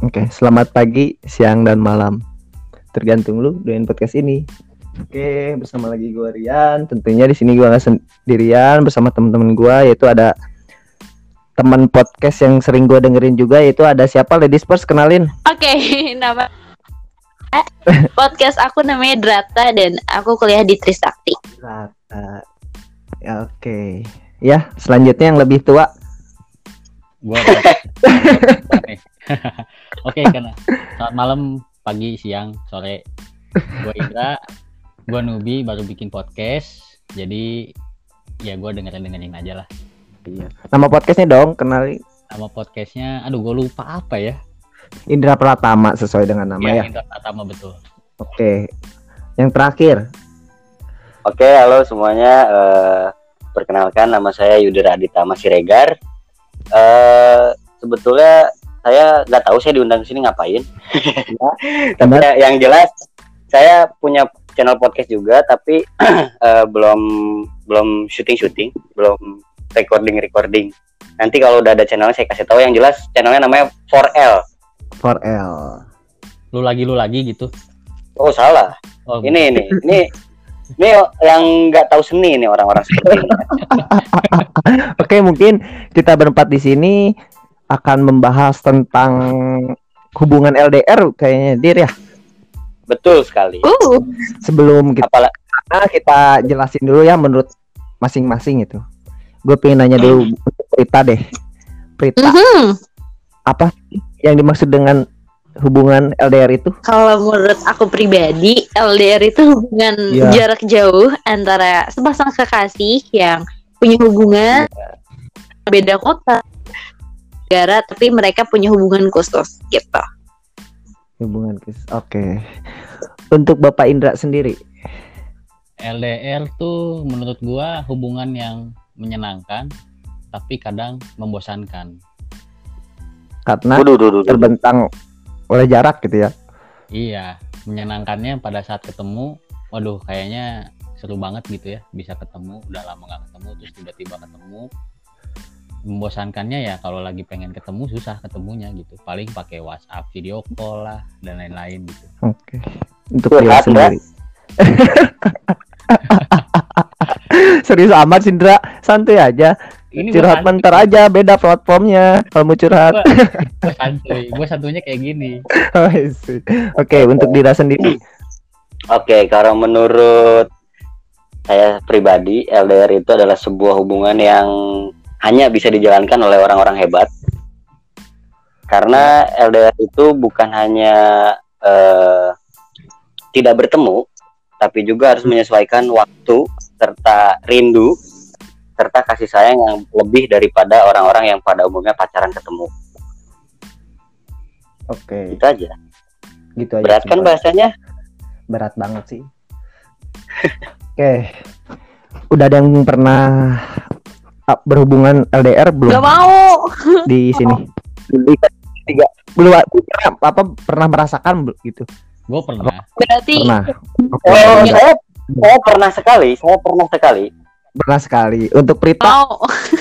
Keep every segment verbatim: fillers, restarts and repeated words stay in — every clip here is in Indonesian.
Oke, selamat pagi, siang, dan malam. Tergantung lu dengan podcast ini. Oke, bersama lagi gue Rian. Tentunya di sini gue nggak sendirian, bersama teman-teman gue, yaitu ada teman podcast yang sering gue dengerin juga, yaitu ada siapa? Ladies first, kenalin. Oke, nama eh, podcast aku namanya Drata dan aku kuliah di Trisakti. Drata. Ya, oke. Ya, selanjutnya yang lebih tua. Gua nih. Oke, karena selamat malam, pagi, siang, sore. Gua Indra, gua Nubi baru bikin podcast. Jadi ya gua dengerin-dengerin aja lah. Iya. Nama podcastnya dong, kenali. Nama podcastnya, aduh gua lupa apa ya. Indra Pratama sesuai dengan nama ya. Ya, Indra Pratama betul. Oke. Yang terakhir. Oke, halo semuanya. Uh, perkenalkan nama saya Yudhira Aditama Siregar. Uh, sebetulnya saya nggak tahu saya diundang ke sini ngapain. Tapi ya, yang jelas saya punya channel podcast juga, tapi uh, belum belum syuting syuting, belum recording recording. Nanti kalau udah ada channelnya saya kasih tahu. Yang jelas channelnya namanya four L. four L. Lu lagi lu lagi gitu. Oh salah. Oh, ini ini ini ini yang nggak tahu seni nih orang-orang seperti ini. Oke, mungkin kita berempat di sini akan membahas tentang hubungan L D R kayaknya, Dir ya. Betul sekali. Uh, Sebelum kita Apalagi nah, kita jelasin dulu ya menurut masing-masing itu. Gue pengen nanya dulu Prita deh. Prita, mhm. apa sih yang dimaksud dengan hubungan L D R itu? Kalau menurut aku pribadi, L D R itu hubungan Ya. jarak jauh antara sepasang kekasih yang punya hubungan beda kota, negara, tapi mereka punya hubungan khusus gitu. Hubungan khusus. Oke. Untuk Bapak Indra sendiri. L D R tuh menurut gua hubungan yang menyenangkan tapi kadang membosankan. Karena Waduh, waduh, waduh. terbentang oleh jarak gitu ya. Iya, menyenangkannya pada saat ketemu, waduh kayaknya seru banget gitu ya, bisa ketemu, udah lama gak ketemu, terus tiba-tiba ketemu. Membosankannya ya kalau lagi pengen ketemu susah ketemunya gitu, paling pakai WhatsApp, video call lah, dan lain-lain gitu. Oke. Untuk Curhat, dia sendiri. Serius amat Sindra, santuy aja. Ini Curhat gua mentar aja, beda platformnya. Kalau mau curhat. Gue santuy, gue santunya kayak gini. Oh, I see. Oke, untuk Dira sendiri. Oke, kalau menurut saya pribadi, L D R itu adalah sebuah hubungan yang hanya bisa dijalankan oleh orang-orang hebat. Karena L D R itu bukan hanya eh, tidak bertemu, tapi juga harus menyesuaikan waktu serta rindu serta kasih sayang yang lebih daripada orang-orang yang pada umumnya pacaran ketemu. Oke, Itu aja. gitu aja. Berat kan simpel. bahasanya? Berat banget sih. Oke. Udah ada yang pernah ah, berhubungan L D R belum Gak mau. di sini? Tiga. Belum pernah apa pernah merasakan bel- gitu? Gue pernah. Berarti Pernah. Oke. Oh, Iya. saya, saya pernah sekali, saya pernah sekali. Pernah sekali. Untuk Prita, mau.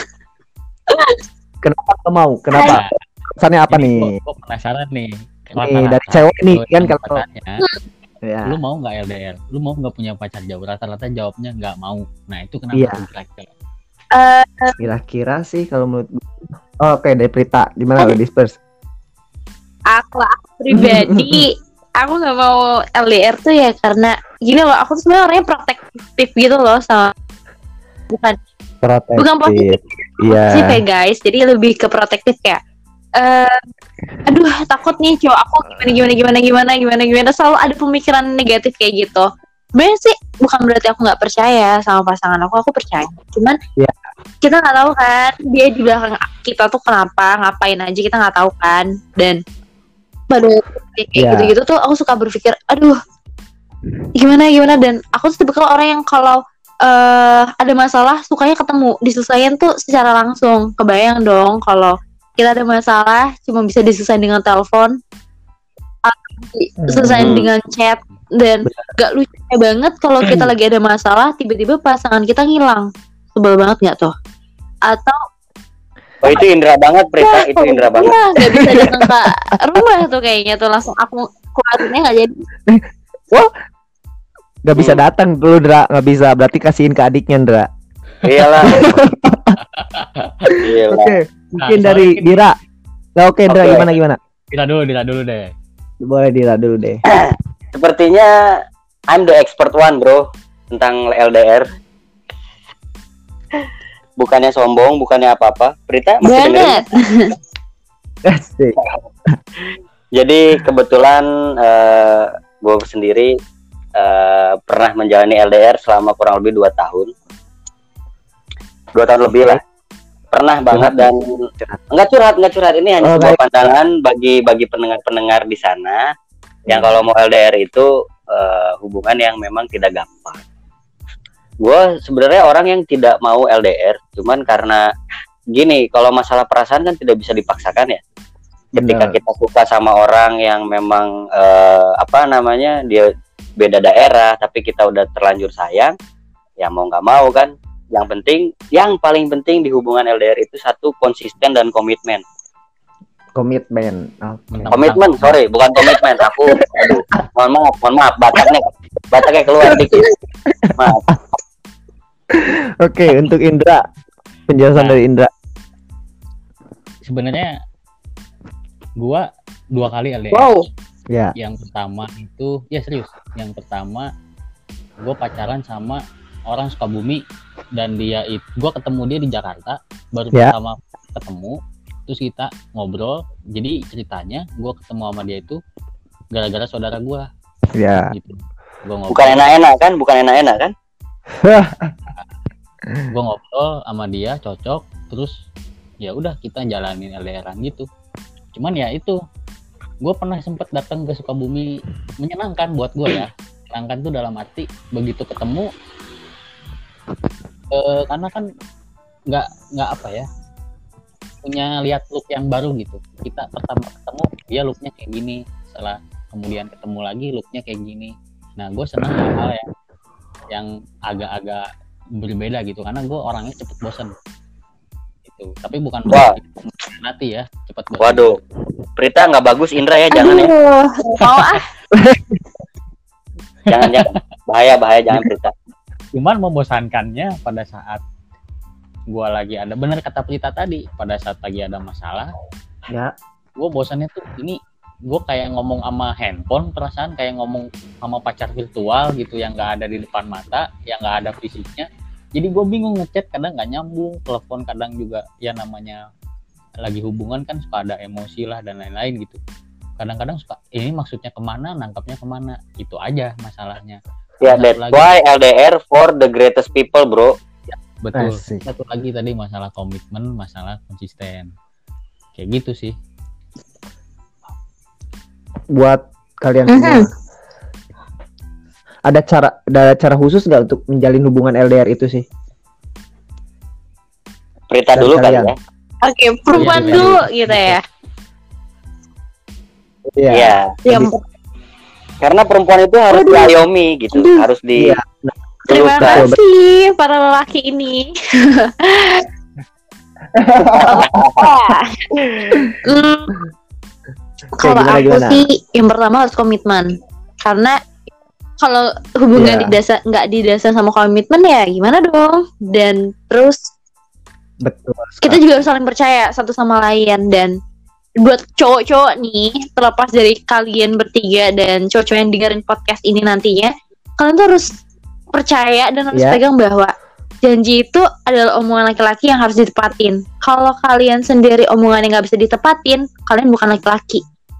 kenapa nggak mau? Kenapa? Pesannya apa nih? Gue penasaran nih. Nih, dari cewek nih, kan kalau- pertanyaannya, Ya. lu mau nggak L D R? Lu mau nggak punya pacar jauh? Rata-rata jawabnya nggak mau. Nah itu kenapa? Iya. Kira-kira? Eh, Kira-kira sih kalau menurut gue. Oh, oke, dari Prita, gimana lo disperse? aku, aku pribadi aku nggak mau L D R tuh ya karena gini loh, aku tuh sebenarnya orangnya protektif gitu loh sama bukan Protektif. bukan positif Iya. sih kayak guys, jadi lebih ke protektif kayak eh aduh takut nih cowok aku gimana gimana gimana gimana gimana gimana selalu ada pemikiran negatif kayak gitu. Sebenarnya sih bukan berarti aku nggak percaya sama pasangan aku, aku percaya. Cuman Iya. kita nggak tahu kan dia di belakang kita tuh kenapa, ngapain aja kita nggak tahu kan. Dan pada kayak Iya. gitu-gitu tuh aku suka berpikir, aduh gimana gimana. Dan aku tuh tipikal orang yang kalau eh ada masalah sukanya ketemu, diselesaikan tuh secara langsung. Kebayang dong kalau kita ada masalah cuma bisa diselesaikan dengan telepon atau diselesaikan Hmm. dengan chat. Dan gak lucu banget kalau kita lagi ada masalah tiba-tiba pasangan kita ngilang. Sebel banget gak tuh? Atau Oh itu Indra banget, Prita. Itu Indra banget. Iya, nggak bisa datang ke rumah tuh kayaknya tuh langsung aku keluarnya nggak jadi. Wah, nggak bisa Hmm. datang dulu, Dra. Nggak bisa. Berarti kasihin ke adiknya, Dra. Iyalah. Gila. Oke, Nah, mungkin dari soalnya- Dira. Nah, oke, Dra, Oke. gimana gimana? Dila dulu, Dila dulu deh. Boleh Dira dulu deh. Sepertinya I'm the expert one, bro, tentang L D R. Bukannya sombong, bukannya apa-apa. Prita masih dengerin? Banget. Asik. Jadi kebetulan eh gue sendiri eh, pernah menjalani L D R selama kurang lebih dua tahun. Dua tahun lebih lah. Pernah banget dan Curhat. enggak curhat, enggak curhat. Ini hanya Oh, sebuah baik. pandangan bagi bagi pendengar-pendengar di sana yang kalau mau L D R itu eh, hubungan yang memang tidak gampang. Gue sebenarnya orang yang tidak mau L D R, cuman karena gini, kalau masalah perasaan kan tidak bisa dipaksakan ya. Ketika Benar. kita suka sama orang yang memang eh, apa namanya dia beda daerah, tapi kita udah terlanjur sayang, ya mau nggak mau kan. Yang penting, yang paling penting di hubungan L D R itu satu konsisten dan komitmen. Komitmen. Oke. Komitmen, sorry, bukan komitmen. Aku, aduh, mohon maaf, mohon maaf, bataknya, bataknya keluar dikit. Maaf. Oke, untuk Indra. Penjelasan Nah. dari Indra. Sebenarnya gua dua kali L D R. Wow. Ya. Yang pertama itu, ya serius. Yang pertama gua pacaran sama orang Sukabumi dan dia itu gua ketemu dia di Jakarta, baru Ya. pertama ketemu, terus kita ngobrol. Jadi ceritanya gua ketemu sama dia itu gara-gara saudara gua Ya. gitu. Gua ngobrol, Bukan enak-enak kan? Bukan enak-enak kan? gua ngobrol sama dia cocok, terus ya udah kita jalanin L D R-an gitu. Cuman ya itu, gue pernah sempet datang ke Sukabumi, menyenangkan buat gue ya. Menyenangkan tuh dalam arti begitu ketemu, eh, karena kan nggak nggak apa ya, punya lihat look yang baru gitu. Kita pertama ketemu dia looknya kayak gini, setelah kemudian ketemu lagi looknya kayak gini. Nah gue senang hal-hal yang yang agak-agak berbeda gitu, karena gue orangnya cepet bosen gitu. Tapi bukan Wah. berarti nanti ya cepet bosen. Waduh, Prita nggak bagus, Indra ya, jangan ya, Aduh, mau ah. jangan jangan, bahaya bahaya, jangan Prita. Cuman membosankannya pada saat gua lagi ada, bener kata Prita tadi, pada saat lagi ada masalah, Ya. gua bosannya tuh ini, gua kayak ngomong sama handphone, perasaan kayak ngomong sama pacar virtual gitu, yang nggak ada di depan mata, yang nggak ada fisiknya. Jadi gue bingung ngechat, kadang nggak nyambung, telepon kadang juga ya namanya lagi hubungan kan suka ada emosi lah dan lain-lain gitu. Kadang-kadang suka ini maksudnya kemana, nangkapnya kemana, itu aja masalahnya. Ya, Satu that's lagi. why L D R for the greatest people, bro. Betul. Asik. Satu lagi tadi masalah komitmen, masalah konsisten. Kayak gitu sih. Buat kalian Mhm. semua. Ada cara ada cara khusus nggak untuk menjalin hubungan L D R itu sih? Prita Dan dulu kali kalian. ya. Oke, perempuan Iya, iya. dulu gitu ya. Iya. Iya. Ya, Karena perempuan itu harus Waduh. diayomi gitu, Aduh. harus di Iya. terima Luka. kasih para lelaki ini. Hmm, kalau gimana, aku gimana? sih yang pertama harus komitmen, karena kalau hubungan Iya. didasar nggak didasar sama komitmen ya gimana dong. Dan terus Betul. kita juga harus saling percaya satu sama lain. Dan buat cowok-cowok nih, terlepas dari kalian bertiga dan cowok-cowok yang dengerin podcast ini nantinya, kalian tuh harus percaya dan harus Ya. pegang bahwa janji itu adalah omongan laki-laki yang harus ditepatin. Kalau kalian sendiri omongan yang nggak bisa ditepatin, kalian bukan laki-laki.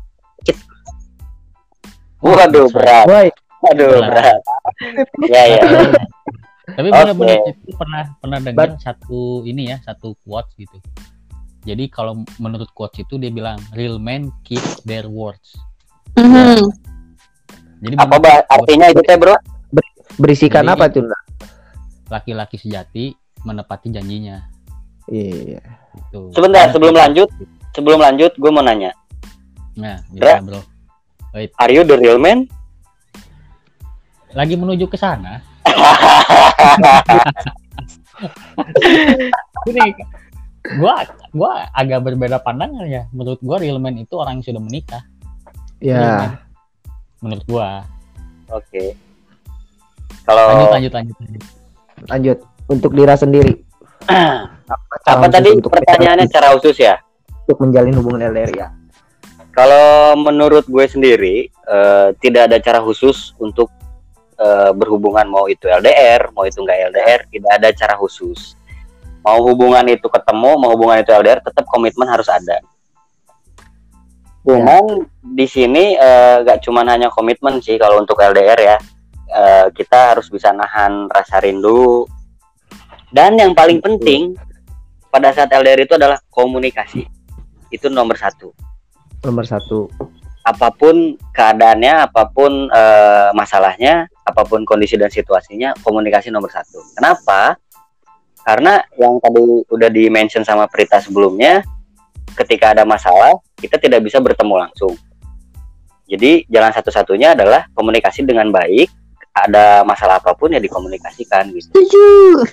Waduh, berat. Woi, Waduh, berat. Ya ya. Tapi Oke. benar-benar itu pernah pernah dengar But- satu ini ya, satu quotes gitu. Jadi kalau menurut quotes itu dia bilang real men keep their words. Mhm. Jadi Apa menurut bah quotes, artinya itu teh, bro? berisikan Jadi- apa tuh? Nak? laki-laki sejati menepati janjinya. Iya. Gitu. Sebentar, sebelum lanjut. Sebelum lanjut, gue mau nanya. Nah, gimana bro? Are you the real man? Lagi menuju ke sana. Ini gua gua agak berbeda pandangan ya. Menurut gua real man itu orang yang sudah menikah. Ya. Menurut gua. Oke. Kalau Lanjut lanjut lanjut. lanjut. Lanjut untuk Dira sendiri. apa tadi pertanyaannya cara khusus ya? Untuk menjalin hubungan L D R ya. Kalau menurut gue sendiri uh, tidak ada cara khusus untuk uh, berhubungan, mau itu L D R, mau itu nggak L D R, tidak ada cara khusus. Mau hubungan itu ketemu, mau hubungan itu L D R, tetap komitmen harus ada. Cuman ya. Di sini uh, nggak cuma hanya komitmen sih kalau untuk L D R ya, uh, kita harus bisa nahan rasa rindu. Dan yang paling penting pada saat L D R itu adalah komunikasi. Itu nomor satu. Nomor satu. Apapun keadaannya, apapun e, masalahnya, apapun kondisi dan situasinya, komunikasi nomor satu. Kenapa? Karena yang tadi udah di-mention sama Prita sebelumnya, ketika ada masalah, kita tidak bisa bertemu langsung. Jadi jalan satu-satunya adalah komunikasi dengan baik. Ada masalah apapun ya dikomunikasikan gitu. Setuju.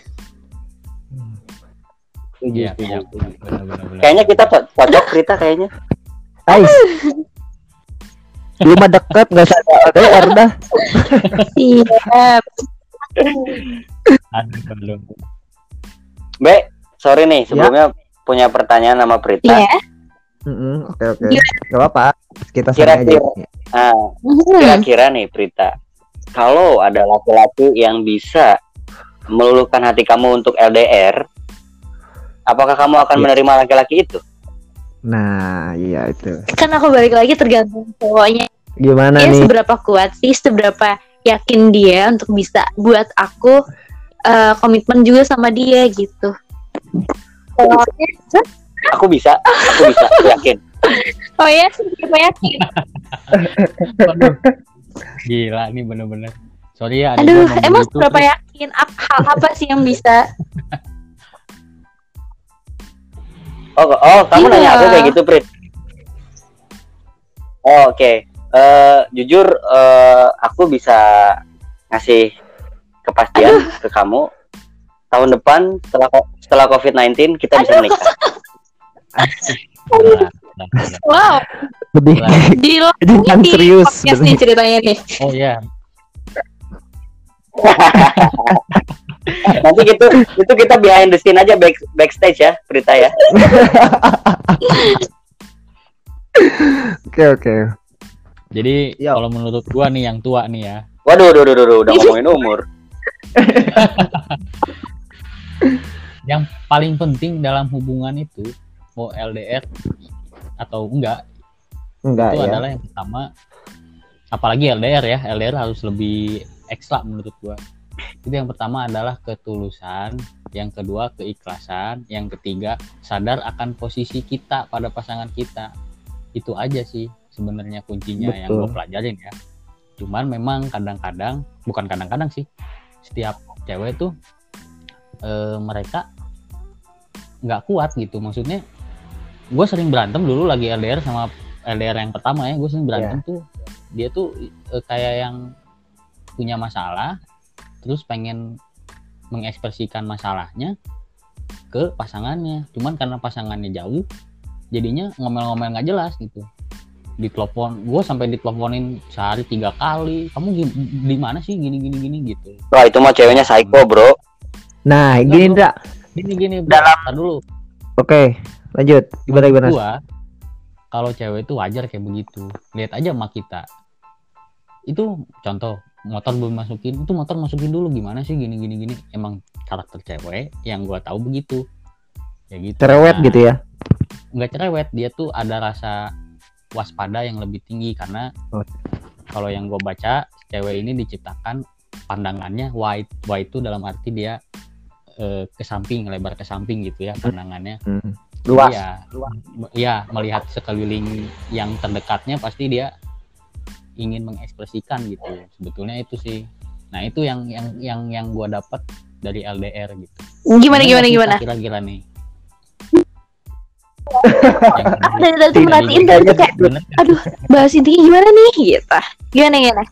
Iya, iya, benar-benar. Kayaknya kita cocok Prita kayaknya. Ais. Lu mah deket nggak usah L D R dah. Siap. Aduh, belum. Be, sorry nih sebelumnya ya. Punya pertanyaan sama Prita. Iya. Mm-mm, Oke oke. Gak apa-apa. Kita Kira-kira, aja. ah, kira-kira nih Prita, kalau ada laki-laki yang bisa meluluhkan hati kamu untuk L D R, apakah kamu akan ya. menerima laki-laki itu? Nah, iya itu. Kan aku balik lagi tergantung cowoknya. Gimana ya, nih? Seberapa kuat sih, seberapa yakin dia untuk bisa buat aku uh, komitmen juga sama dia gitu. Kalau aku bisa, aku bisa, aku yakin. Oh ya, seberapa yakin? Gila nih bener-bener. Sorry ya. Aduh, emang seberapa terus... yakin? Hal apa sih yang bisa? Oh, oh, kamu iya. nanya aku kayak gitu, Prit. Oh, oke. Okay. Uh, jujur, uh, aku bisa ngasih kepastian Aduh. ke kamu. Tahun depan setelah setelah covid sembilan belas kita Aduh. bisa menikah. Wow. Lebih jangan serius nih ceritanya nih. Oh iya. Nanti gitu itu kita behind the scene aja, back, backstage ya, Prita ya. Oke oke. Jadi Yo. kalau menurut gua nih yang tua nih ya. Waduh, waduh, waduh, waduh udah ngomongin umur. Yang paling penting dalam hubungan itu mau L D R atau enggak, enggak itu ya. adalah yang pertama, apalagi L D R ya, L D R harus lebih ekstra menurut gua. Itu yang pertama adalah ketulusan, yang kedua keikhlasan, yang ketiga sadar akan posisi kita pada pasangan kita. Itu aja sih sebenarnya kuncinya. Betul. Yang gue pelajarin ya. Cuman memang kadang-kadang, bukan kadang-kadang sih, setiap cewek tuh e, mereka nggak kuat gitu. Maksudnya gue sering berantem dulu lagi L D R sama L D R yang pertama ya, gue sering berantem yeah. tuh dia tuh e, kayak yang punya masalah terus pengen mengekspresikan masalahnya ke pasangannya, cuman karena pasangannya jauh jadinya ngomel-ngomel nggak jelas gitu. Ditelepon, gue sampai diteleponin sehari tiga kali, kamu di mana sih gini gini gini gitu. Wah itu mah ceweknya psycho bro. Nah gini Indra, gini gini dalam dulu. Oke lanjut, gimana gimana? Gua kalau cewek itu wajar kayak begitu, lihat aja sama kita. Itu contoh motor belum masukin, itu motor masukin dulu gimana sih gini gini gini. Emang karakter cewek yang gua tahu begitu ya gitu. Cerewet nah, gitu ya? Nggak cerewet, dia tuh ada rasa waspada yang lebih tinggi karena oh. kalau yang gua baca cewek ini diciptakan pandangannya wide wide itu dalam arti dia eh, ke samping, lebar ke samping gitu ya pandangannya. Hmm. Luas. Ya, ya melihat sekeliling yang terdekatnya pasti dia ingin mengekspresikan gitu. Sebetulnya itu sih. Nah, itu yang yang yang yang gua dapat dari L D R gitu. Gimana gimana gimana? Kira-kira nih. Dari tadi tuh merhatiin tuh kayak aduh, bahas intinya gimana nih gitu. Gimana gimana?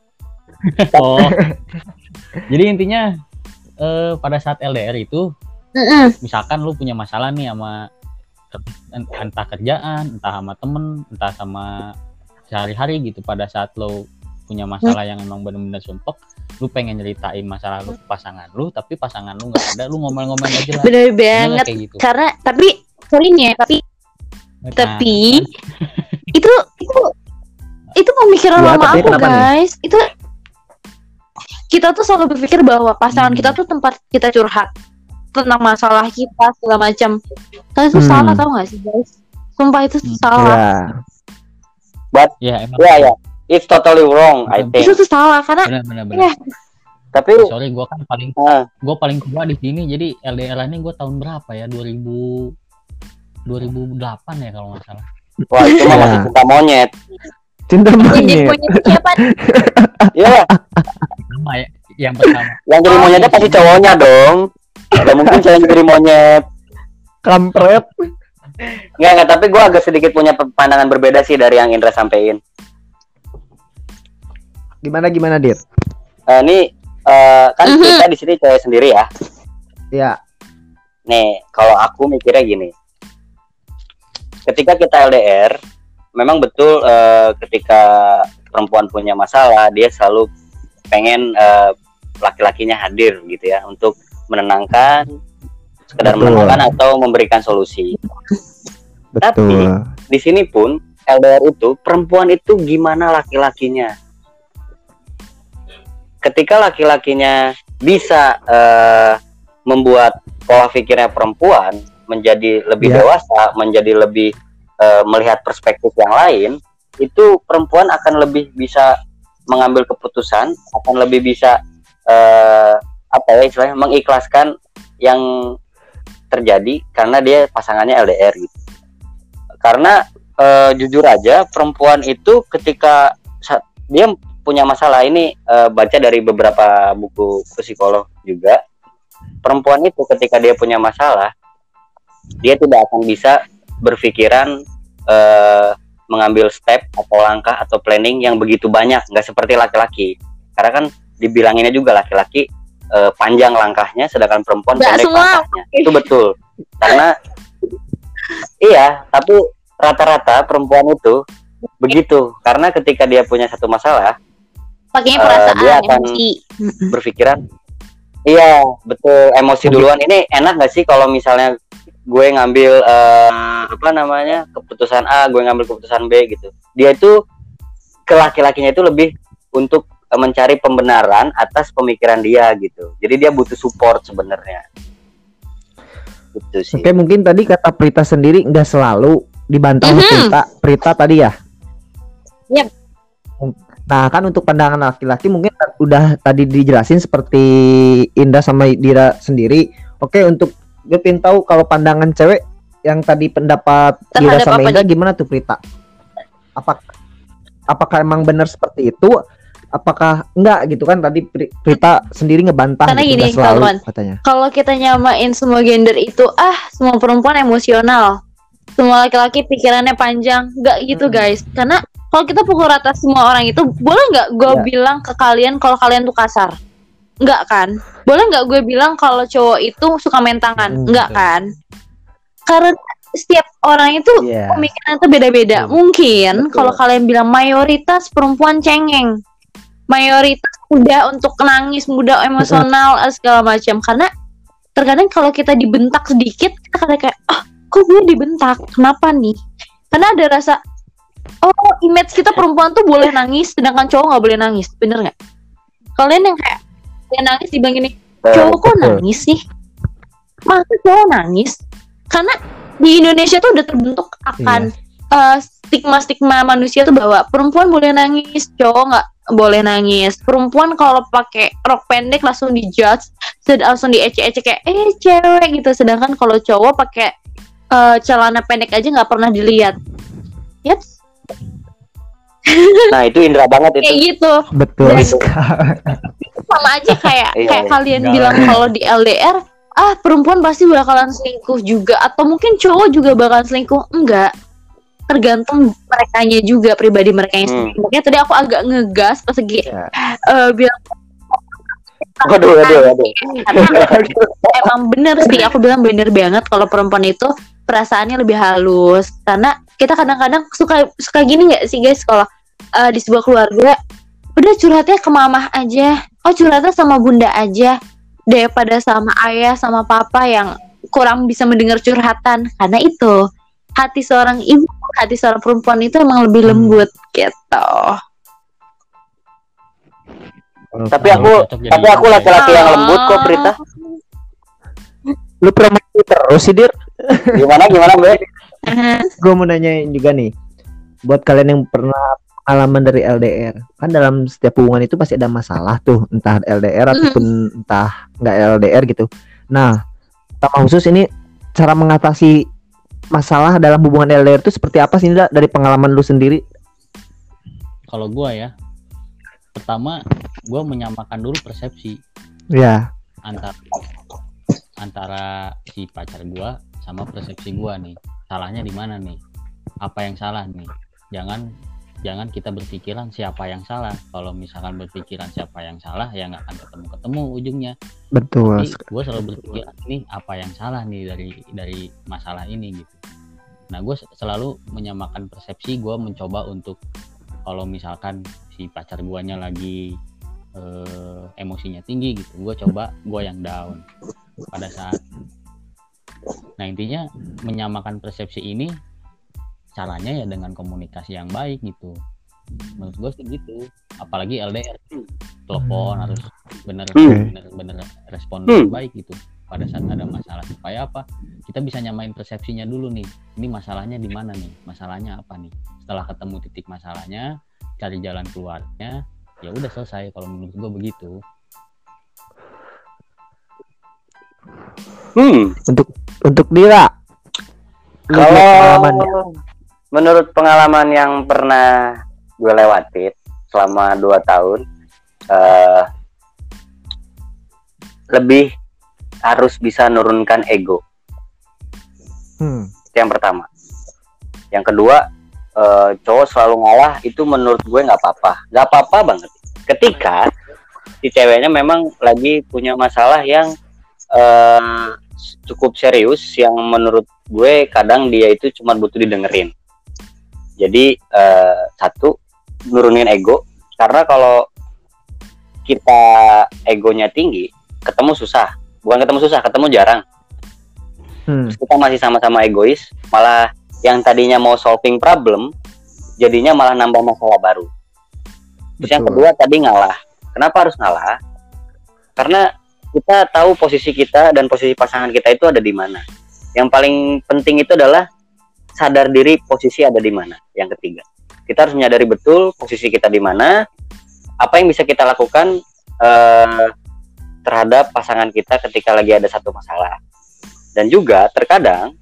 Oh. Jadi intinya eh, pada saat L D R itu Mm-mm. Misalkan lu punya masalah nih sama entah kerjaan, entah sama temen, entah sama sehari-hari gitu. Pada saat lu punya masalah yang emang benar-benar sumpek, lu pengen nyeritain masalah lu ke pasangan lu, tapi pasangan lu nggak ada, lu ngomel-ngomel aja lah. Bener Bener banget. kayak gitu. Karena tapi sorry nih ya, tapi Nah, tapi kan? itu itu itu pemikiran Ya, lama tapi aku kenapa nih? guys. Itu kita tuh selalu berpikir bahwa pasangan Hmm. kita tuh tempat kita curhat tentang masalah kita segala macam. Tapi itu Hmm. salah, tau gak sih guys? Sumpah itu Hmm. salah. Ya, ya emang Ya ya, it's totally wrong I think. Itu tuh salah karena benar-benar. ya, Tapi Sorry, gue kan paling ah, gue paling tua di sini, jadi L D R ini gue tahun berapa ya? dua ribu dua ribu delapan ya kalau nggak salah. wah itu mah Ya. masih cinta monyet. cinta yang jadi monyet. monyet itu siapa? Iya, Pertama ya, yang pertama. yang jadi monyetnya pasti cowoknya dong. Gak mungkin cewek yang jadi monyet. Kampret. Nggak, nggak, tapi gue agak sedikit punya pandangan berbeda sih dari yang Indra sampein. Gimana gimana, Dir? Eh, ini eh, kan Mhm. kita di sini cewek sendiri ya. Ya, Nih, kalau aku mikirnya gini. Ketika kita L D R, memang betul eh, ketika perempuan punya masalah, dia selalu pengen eh, laki-lakinya hadir gitu ya untuk menenangkan, sekedar Betul. menenangkan atau memberikan solusi. betul. Di sini pun L D R itu perempuan itu gimana laki-lakinya. Ketika laki-lakinya bisa eh, membuat pola pikirnya perempuan menjadi lebih Ya. dewasa, menjadi lebih eh, melihat perspektif yang lain, itu perempuan akan lebih bisa mengambil keputusan, akan lebih bisa eh, apa ya istilahnya mengikhlaskan yang terjadi karena dia pasangannya L D R gitu. Karena eh, jujur aja perempuan itu ketika sa- dia punya masalah ini eh, baca dari beberapa buku psikolog juga, perempuan itu ketika dia punya masalah dia tidak akan bisa berpikiran eh, mengambil step atau langkah atau planning yang begitu banyak, nggak seperti laki-laki. Karena kan dibilanginnya juga laki-laki eh, panjang langkahnya, sedangkan perempuan Nggak pendek semua. langkahnya. Itu betul. Karena iya, tapi rata-rata perempuan itu begitu. Karena ketika dia punya satu masalah, Pakainya Eh, perasaan, dia akan- emosi. berpikiran, iya betul, emosi duluan. Ini enak nggak sih kalau misalnya gue ngambil eh, apa namanya keputusan A, gue ngambil keputusan B gitu. Dia itu ke laki-lakinya itu lebih untuk eh, mencari pembenaran atas pemikiran dia gitu. Jadi dia butuh support sebenarnya. Gitu sih. Oke, mungkin tadi kata Prita sendiri nggak selalu dibantah oleh Mhm. Prita. Prita tadi ya. Yap. Nah, kan untuk pandangan laki-laki mungkin udah tadi dijelasin seperti Indah sama Dira sendiri. Oke, untuk gue pengen tahu kalau pandangan cewek yang tadi pendapat Dira Terhadap sama apa Indah gimana tuh Prita? Apakah apakah emang benar seperti itu? Apakah enggak gitu kan tadi Pri- Prita sendiri ngebantah Karena gitu, gini, nggak selalu kawan. katanya. Kalau kita nyamain semua gender itu, ah semua perempuan emosional, semua laki-laki pikirannya panjang, nggak gitu Hmm. guys. Karena kalau kita pukul rata semua orang itu, boleh nggak gue Ya. bilang ke kalian kalau kalian tuh kasar? Nggak kan? Boleh nggak gue bilang kalau cowok itu suka main tangan? Hmm, Nggak betul. kan? Karena setiap orang itu Iya. pemikiran itu beda-beda. Betul. Mungkin Betul. kalau kalian bilang mayoritas perempuan cengeng, mayoritas mudah untuk nangis, mudah emosional, eh, segala macam. Karena terkadang kalau kita dibentak sedikit, kita kadang kayak, ah, kok gue dibentak? Kenapa nih? Karena ada rasa, oh, image kita perempuan tuh boleh nangis, sedangkan cowok nggak boleh nangis, bener nggak? Kalian yang kayak, yang nangis dibilang gini, cowok kok betul. nangis sih? Masa cowok nangis? Karena di Indonesia tuh udah terbentuk akan eh, stigma-stigma manusia tuh bahwa perempuan boleh nangis, cowok nggak boleh nangis. Perempuan kalau pakai rok pendek langsung dijudge, sed- langsung diecek-ecek kayak eh cewek gitu. Sedangkan kalau cowok pakai eh, celana pendek aja nggak pernah dilihat. Yap, Nah itu Indra banget kayak itu. gitu. Betul Dan- sekali. Sama aja kayak Iya, kayak iya. kalian Enggak bilang lah. kalau di L D R, ah perempuan pasti bakalan selingkuh juga, atau mungkin cowok juga bakalan selingkuh. Enggak, tergantung merekanya juga, pribadi mereka Hmm. sendiri. Makanya tadi aku agak ngegas pas lagi Ya. eh, bilang Waduh, waduh, waduh. Karena emang bener sih, aku bilang bener banget kalau perempuan itu perasaannya lebih halus. Karena kita kadang-kadang suka suka gini nggak sih guys, kalau uh, di sebuah keluarga udah curhatnya ke mamah aja, oh curhatnya sama bunda aja, daripada sama ayah sama papa yang kurang bisa mendengar curhatan. Karena itu hati seorang ibu, hati seorang perempuan itu emang lebih lembut gitu. Tapi aku tapi aku laki-laki yang lembut kok, Prita. Lu promosi terus sih, Dir. Gimana gimana, Mbak? Gue mau nanyain juga nih, buat kalian yang pernah pengalaman dari L D R, kan dalam setiap hubungan itu pasti ada masalah tuh, entah L D R ataupun entah nggak L D R gitu. Nah, sama khusus ini cara mengatasi masalah dalam hubungan L D R itu seperti apa sih, Nda, dari pengalaman lu sendiri? Kalau gua ya, pertama gua menyamakan dulu persepsi Ya. antara antara si pacar gua sama persepsi gua nih. Salahnya di mana nih? Apa yang salah nih? Jangan jangan kita berpikiran siapa yang salah. Kalau misalkan berpikiran siapa yang salah, ya nggak akan ketemu-ketemu ujungnya. Betul. Tapi gue selalu berpikir ini apa yang salah nih dari dari masalah ini gitu. Nah, gue selalu menyamakan persepsi. Gue mencoba untuk kalau misalkan si pacar guanya lagi eh, emosinya tinggi gitu, gue coba gue yang down pada saat. Nah, intinya menyamakan persepsi ini caranya ya dengan komunikasi yang baik gitu. Menurut gue sih gitu. Apalagi L D R, telepon Hmm. harus bener Hmm. bener bener respon Hmm. baik gitu pada saat ada masalah, supaya apa, kita bisa nyamain persepsinya dulu nih, ini masalahnya di mana nih, masalahnya apa nih. Setelah ketemu titik masalahnya, cari jalan keluarnya, ya udah selesai. Kalau menurut gue begitu. Hmm. Untuk untuk Dira, lu lihat Kalau pengalamannya. menurut pengalaman yang pernah gue lewatin selama dua tahun, eh, lebih harus bisa nurunkan ego. Hmm. Itu yang pertama. Yang kedua, eh, cowok selalu ngalah, itu menurut gue nggak apa-apa, nggak apa-apa banget. Ketika si ceweknya memang lagi punya masalah yang eh, cukup serius, yang menurut gue kadang dia itu cuma butuh didengerin. Jadi eh, satu, nurunin ego, karena kalau kita egonya tinggi, ketemu susah. Bukan ketemu susah, ketemu jarang. Hmm. Terus kita masih sama-sama egois, malah yang tadinya mau solving problem, jadinya malah nambah masalah baru. Terus yang Betul. kedua tadi ngalah. Kenapa harus ngalah? Karena kita tahu posisi kita dan posisi pasangan kita itu ada di mana. Yang paling penting itu adalah sadar diri posisi ada di mana. Yang ketiga, kita harus menyadari betul posisi kita di mana, apa yang bisa kita lakukan eh, terhadap pasangan kita ketika lagi ada satu masalah. Dan juga terkadang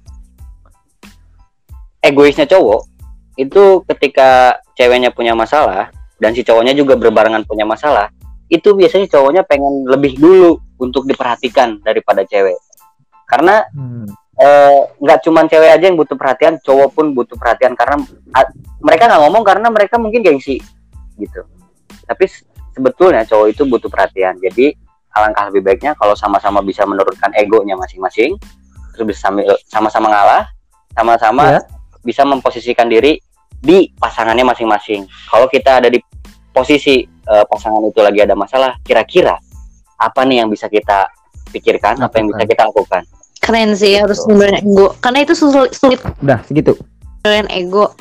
egoisnya cowok itu ketika ceweknya punya masalah dan si cowoknya juga berbarengan punya masalah, itu biasanya cowoknya pengen lebih dulu untuk diperhatikan daripada cewek. Karena Hmm. nggak eh, cuman cewek aja yang butuh perhatian, cowok pun butuh perhatian, karena a, mereka nggak ngomong karena mereka mungkin gengsi gitu. Tapi s- sebetulnya cowok itu butuh perhatian. Jadi alangkah lebih baiknya kalau sama-sama bisa menurunkan egonya masing-masing, terus bisa sambil- sama-sama ngalah, sama-sama Ya. bisa memposisikan diri di pasangannya masing-masing. Kalau kita ada di posisi eh, pasangan itu lagi ada masalah, kira-kira apa nih yang bisa kita pikirkan, apa yang bisa kita lakukan? Keren sih, harus Betul. nurunin ego. Karena itu sulit, sulit Udah segitu. nurunin ego.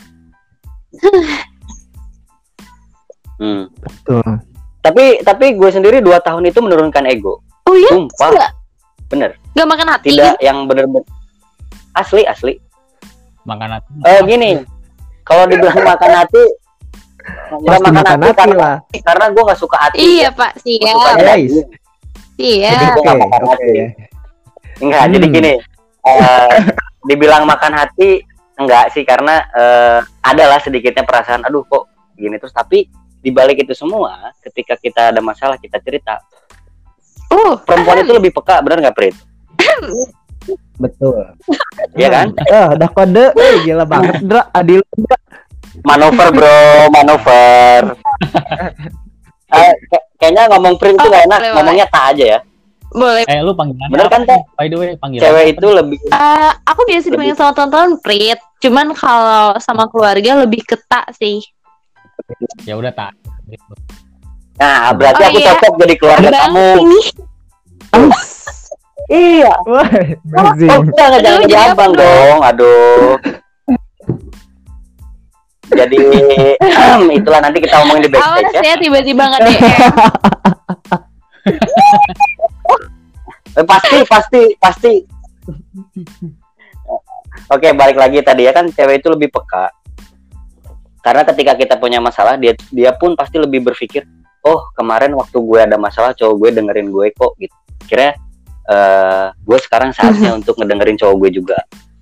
Hmm. Betul. Tapi tapi gue sendiri dua tahun itu menurunkan ego. Oh iya? Sumpah, Enggak, bener. enggak makan hati. Tidak yang bener-bener asli asli. Makan hati. Eh gini, kalau dibilang makan hati, nggak Pasti makan makan hati hati karena lah. karena gue nggak suka hati. Iya pak, Gue siap. sukanya Guys. daging. Iya. Jadi gua Oke, nggak makan oke. hati. Enggak, Hmm. jadi gini, eh, dibilang makan hati enggak sih, karena eh, adalah sedikitnya perasaan, aduh kok gini terus. Tapi dibalik itu semua, ketika kita ada masalah kita cerita, Uh, perempuan itu lebih peka, benar nggak Prit? Betul. Iya kan? Ah, udah kode. Eh, gila banget, Dra. Adil. Dra. Manuver bro, manuver. Eh, ke- kayaknya ngomong print itu Oh, gak enak, boleh, ngomongnya tak aja ya. Boleh. Eh lu panggilannya Bener apa kan, Teh? nih? By the way, panggilan Cewek apa itu nih? lebih Eh, aku biasa dipanggil sama teman-teman Prit. Cuman kalau sama keluarga lebih ketak sih. Ya udah tak. Nah, berarti Oh, aku iya. cocok jadi keluarga Bang, kamu. ini. Iya. Wah, Oh, amazing. enggak, enggak, jangan Aduh, jadi jadi apa abang dong? dong. Aduh. Jadi itulah nanti kita omongin di Awas backstage ya. ya tiba-tiba nge-D M. Eh, Pasti, pasti, pasti. Oke, balik lagi tadi ya kan cewek itu lebih peka. Karena ketika kita punya masalah, dia dia pun pasti lebih berpikir, oh kemarin waktu gue ada masalah, cowok gue dengerin gue kok gitu. Kira eh gue sekarang saatnya untuk ngedengerin cowok gue juga.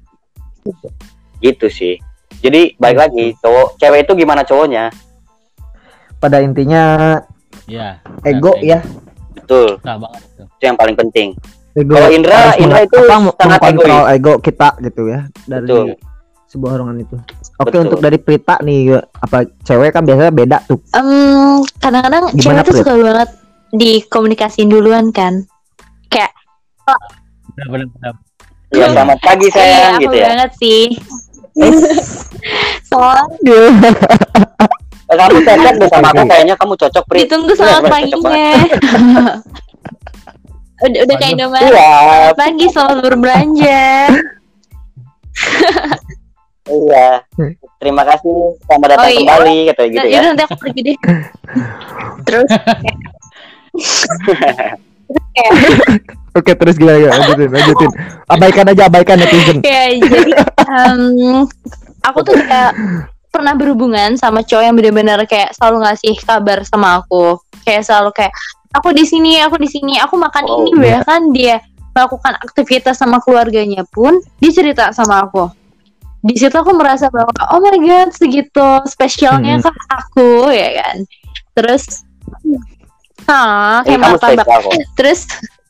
Gitu sih. Jadi balik lagi, cowok, cewek itu gimana cowoknya? Pada intinya Iya. ego benar, ya. Betul, Nah, banget itu. itu yang paling penting. Ego. Kalau Indra, Harus Indra meng- itu apa, sangat mengkontrol egois. ego kita gitu ya dari Betul. sebuah ruangan itu. Oke, Betul. untuk dari Prita nih, apa cewek kan biasanya beda tuh. Em, kadang-kadang Gimana, cewek tuh Prit? suka banget dikomunikasiin duluan kan. Kayak Benar benar benar. Ya selamat pagi iya, sayang aku gitu ya. banget sih. Soalnya Eh, Kamu cocok deh sama aku, kayaknya kamu cocok Pri. ditunggu Iya, selamat bener, cocok paginya. udah udah kayak Waduh. Indomaret. Iya, Selamat pagi, selamat berbelanja. iya. Terima kasih, selamat datang Oh, iya. kembali katanya gitu Nah, ya. yaudah, nanti aku pergi deh. Terus Oke, terus gimana ya? Lanjutin, lanjutin. Abaikan aja, abaikan netizen. ya jadi em, aku tuh kayak pernah berhubungan sama cowok yang benar-benar kayak selalu ngasih kabar sama aku. Kayak selalu kayak aku di sini, aku di sini, aku makan Oh, ini, iya. bahkan dia melakukan aktivitas sama keluarganya pun dia cerita sama aku. Di situ aku merasa bahwa oh my god, segitu spesialnya Hmm. kah aku, ya kan. Terus ah Ini kayak kamu martabak. spesial kok. Terus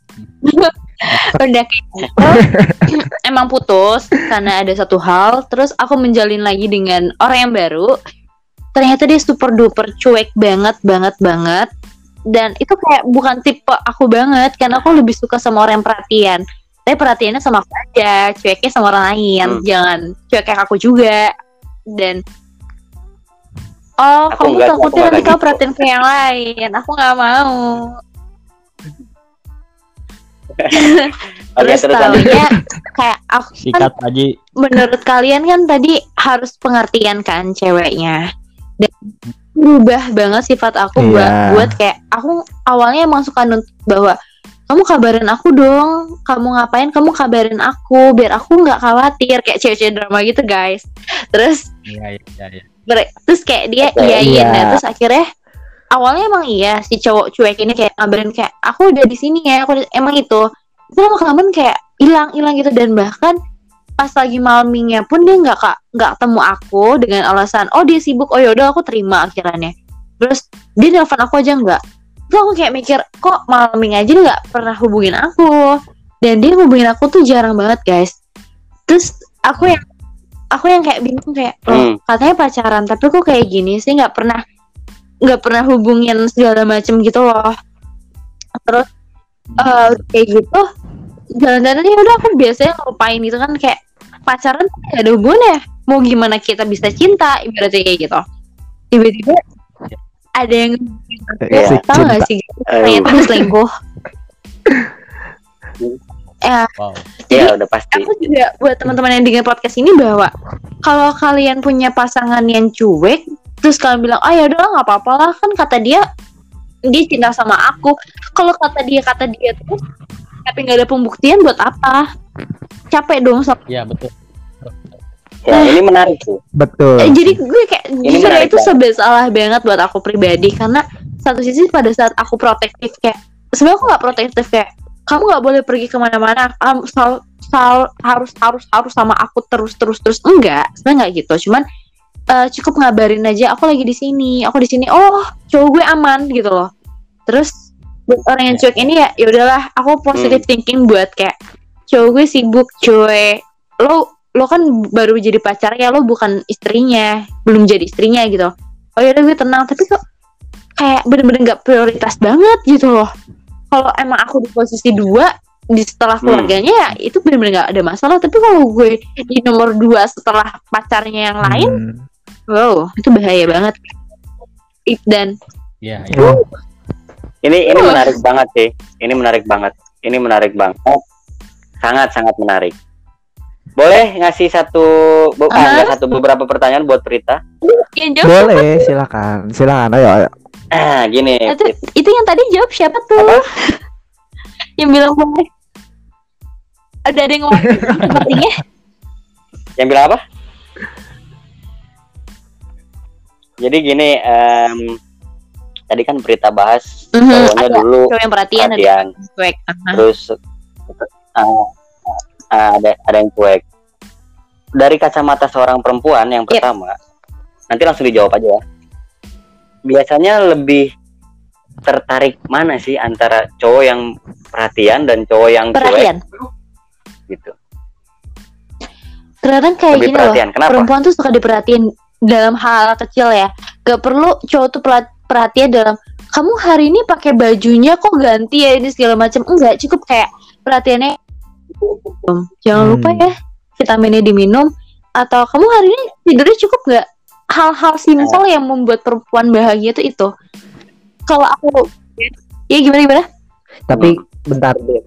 udah kayak gitu emang putus karena ada satu hal. Terus aku menjalin lagi dengan orang yang baru. Ternyata dia super duper cuek banget banget banget. Dan itu kayak bukan tipe aku banget, karena aku lebih suka sama orang yang perhatian. Tapi perhatiannya sama aku aja, cueknya sama orang lain. Hmm. Jangan cuek kayak aku juga. Dan oh, Aku kamu enggak, aku takutnya enggak nanti kayak kau gitu. perhatiin ke yang lain. Aku nggak mau. Oke, Terus terus lanjut. taunya kayak aku kan, Sikat Haji. menurut kalian kan tadi harus pengertian kan ceweknya. Dan berubah banget sifat aku Iya. buat buat kayak aku awalnya emang suka nuntut bahwa kamu kabarin aku dong, kamu ngapain kamu kabarin aku biar aku nggak khawatir, kayak cewek-cewek drama gitu guys. Terus Iya iya iya. ber- terus kayak dia Oke, iyain. iya. Nah, terus akhirnya awalnya emang iya si cowok cuek ini kayak ngabarin kayak aku udah di sini ya, aku udah- emang itu. Itu lama kelamaan kayak hilang hilang gitu. Dan bahkan pas lagi malam minggunya pun dia nggak kak nggak ketemu aku dengan alasan oh dia sibuk. Oh yaudah aku terima akhirnya. Terus dia nelfon aku aja nggak. Terus aku kayak mikir kok malam minggu aja dia nggak pernah hubungin aku. Dan dia hubungin aku tuh jarang banget guys. Terus aku yang aku yang kayak bingung kayak loh, Hmm. katanya pacaran tapi kok kayak gini sih, nggak pernah nggak pernah hubungin segala macem gitu loh. Terus eh, kayak gitu jalan-jalan ya udah aku biasanya ngelupain gitu kan, kayak pacaran gak ada hubungannya, mau gimana kita bisa cinta ibaratnya kayak gitu. Tiba-tiba ada yang Iya. ya, tahu gak sih ternyata dia selingkuh. Ya, Wow. jadi Ya udah pasti. aku juga buat teman-teman yang dengar podcast ini bahwa kalau kalian punya pasangan yang cuek terus kalian bilang ah ya udah nggak apa-apa lah, kan kata dia dia cinta sama aku. Kalau kata dia kata dia terus tapi nggak ada pembuktian, buat apa capek dong sama. Iya betul. Ya, ini menarik tuh. Betul. Eh, jadi gue kayak Ini jujur ya menarik itu banget. serba salah banget buat aku pribadi, karena satu sisi pada saat aku protektif kayak sebenarnya aku nggak protektif kayak kamu nggak boleh pergi kemana-mana, kamu sal, sal, harus harus harus sama aku terus terus terus enggak, sebenarnya nggak gitu. Cuman eh, cukup ngabarin aja aku lagi di sini, aku di sini, oh cowok gue aman gitu loh. Terus buat orang yang cuek ini ya ya udahlah, aku positive thinking buat kayak cowok gue sibuk cuy, lo lo kan baru jadi pacar ya, lo bukan istrinya, belum jadi istrinya gitu. Oh ya udah gue tenang. Tapi kok kayak bener-bener nggak prioritas banget gitu loh. Kalau emang aku di posisi dua di setelah keluarganya ya itu bener-bener nggak ada masalah. Tapi kalau gue di nomor dua setelah pacarnya yang lain, Hmm. wow itu bahaya banget. Dan Iya, iya. Oh, Ini ini Uh. menarik banget sih. Ini menarik banget. Ini menarik banget. Sangat sangat menarik. Boleh ngasih satu, bu, ah, Aha. nggak satu beberapa pertanyaan buat Prita? yang jawab boleh, silakan. Silakan, ayo, ayo. Ah, gini. itu, itu yang tadi jawab siapa tuh? Apa? Yang bilang boleh. Ada ada yang ngomong sepertinya. Yang bilang apa? Jadi gini, em, tadi kan Prita bahas Mhm, cowoknya ada dulu cowok yang perhatian, ada perhatian, yang cuek. Aha. terus ah, ah, ada ada yang cuek. Dari kacamata seorang perempuan yang Yep. pertama, nanti langsung dijawab aja ya. Biasanya lebih tertarik mana sih antara cowok yang perhatian dan cowok yang Perhatian. cuek gitu? Terkadang kayak Lebih gini loh, perhatian. Kenapa? perempuan tuh suka diperhatiin dalam hal kecil ya. Gak perlu cowok tuh pelat- perhatian dalam kamu hari ini pakai bajunya kok ganti ya ini segala macam. Enggak, cukup kayak perhatiannya. Jangan Hmm. lupa ya vitaminnya diminum, atau kamu hari ini tidurnya cukup nggak? Hal-hal simpel yang membuat perempuan bahagia tuh itu. Kalau aku, ya gimana gimana? Tapi bentar deh.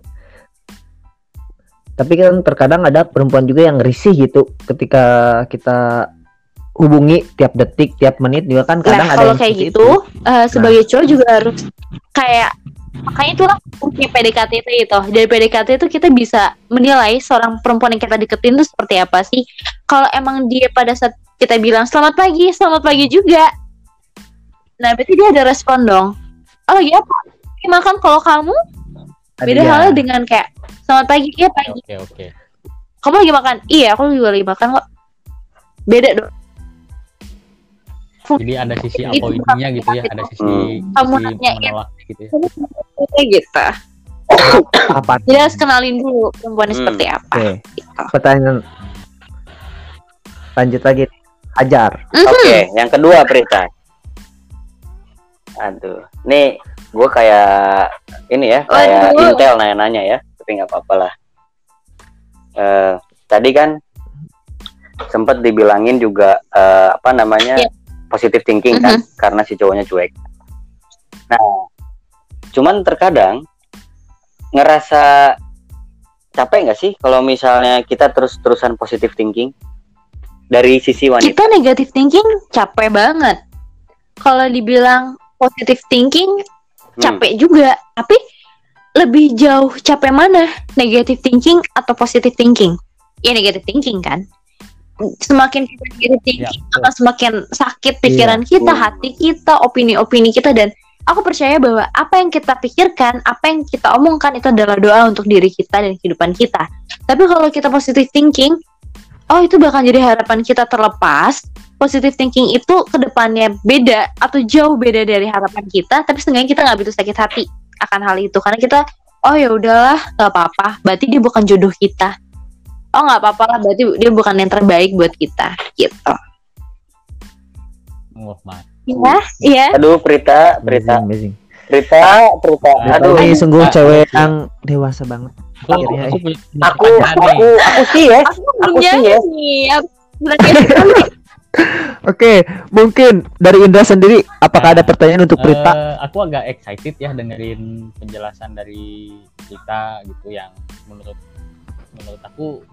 Tapi kan terkadang ada perempuan juga yang risih gitu ketika kita hubungi tiap detik, tiap menit juga kan kadang Nah ada kalau yang kayak seperti gitu, itu. eh, sebagai cowok juga harus kayak makanya itulah fungsi P D K T itu itu. Dari P D K T itu kita bisa menilai seorang perempuan yang kita deketin itu seperti apa sih. Kalau emang dia pada saat kita bilang selamat pagi, selamat pagi juga. Nah berarti dia ada respon dong. Oh lagi apa? Lagi makan. Kalau kamu beda Iya. halnya dengan kayak selamat pagi, iya pagi. Oke, oke. Kamu lagi makan? Iya, aku juga lagi makan kok. Beda dong. Jadi ada sisi Itu avoidingnya gitu ya, ada sisi, Hmm. Kamu sisi nanya, ya. menolaknya gitu ya. Kayak gitu. Apa? Jadi harus kenalin dulu perempuannya Hmm. seperti apa. Oke. Gitu. Pertanyaan lanjut lagi. Ajar. Oke, yang kedua Prita. Aduh, nih gue kayak ini ya, kayak Waduh. intel nanya-nanya ya, tapi nggak apa-apa lah. Eh, tadi kan sempat dibilangin juga eh, apa namanya Iya. positive thinking kan, karena si cowoknya cuek. Nah, cuman terkadang ngerasa capek nggak sih kalau misalnya kita terus-terusan positive thinking dari sisi wanita? Kita negative thinking capek banget. Kalau dibilang positive thinking Hmm. capek juga, tapi lebih jauh capek mana? Negative thinking atau positive thinking? Ya negative thinking kan. Semakin kita negative thinking Ya, akan semakin sakit pikiran kita, Hmm. hati kita, opini-opini kita, dan aku percaya bahwa apa yang kita pikirkan, apa yang kita omongkan itu adalah doa untuk diri kita dan kehidupan kita. Tapi kalau kita positive thinking, oh itu bakal jadi harapan kita terlepas. Positive thinking itu kedepannya beda atau jauh beda dari harapan kita, tapi seenggaknya kita nggak begitu sakit hati akan hal itu karena kita, oh ya udahlah nggak apa-apa, berarti dia bukan jodoh kita. Oh nggak apa-apa lah, berarti dia bukan yang terbaik buat kita, gitu. Wah, Mas. Iya, iya. Aduh, Prita, Prita, Amazing, amazing. Prita, Prita. Aduh. Aduh, Ini sungguh Pak. cewek yang dewasa banget. Aku, Akhirnya, aku, eh. punya aku, pertanyaan nih. aku, aku sih ya. Aku belum Aku sih ya. nyanyi. Aku berarti Oke, mungkin dari Indra sendiri, apakah Nah, ada pertanyaan untuk Prita? Eh, aku agak excited ya dengerin penjelasan dari kita gitu yang menurut menurut aku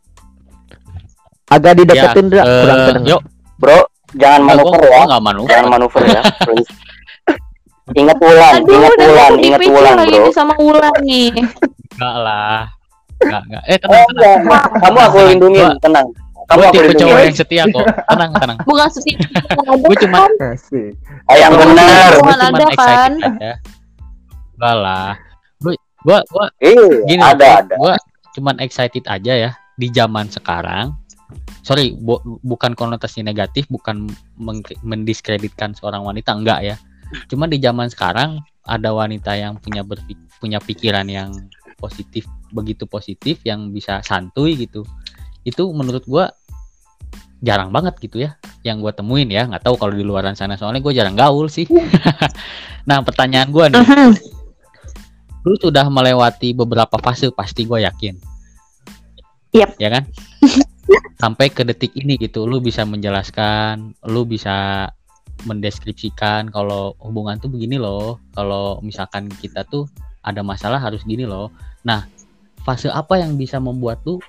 Agak dideketin, Indra, eh, kurang kedengar. yuk, Bro, jangan enggak, manuver gua, ya. gua nggak manuver. Jangan manuver ya. Please. Ingat Wulan, aduh, ingat udah Wulan, aku ingat dipikir Wulan, lagi bro. nih sama Wulan nih. Enggak lah. Enggak, enggak. Eh, Oh, tenang, tenang. enggak. Kamu aku lindungin, Gua- tenang. Kamu Gue aku tipe cowok yang lindungin. setia kok. Tenang, tenang. Bukan setia. Gue cuma Kasih. Ah, yang Kamu benar. tuh- gue Hubungan cuma ada, excited kan? aja. Enggak lah. Gue gua gua Iya, gini ada, loh, ada. gue cuman excited aja ya di zaman sekarang. Sorry, bu- bukan konotasi negatif, bukan meng- mendiskreditkan seorang wanita, enggak ya. Cuma di zaman sekarang ada wanita yang punya berpik- punya pikiran yang positif, begitu positif, yang bisa santuy gitu. Itu menurut gue jarang banget gitu ya. yang gue temuin ya, nggak tahu kalau di luaran sana soalnya gue jarang gaul sih. Nah pertanyaan gue nih, Mhm. lu sudah melewati beberapa fase pasti gue yakin. Yap. Ya kan? Sampai ke detik ini gitu, lu bisa menjelaskan, lu bisa mendeskripsikan kalau hubungan tuh begini loh, kalau misalkan kita tuh ada masalah harus gini loh. Nah, fase apa yang bisa membuat lu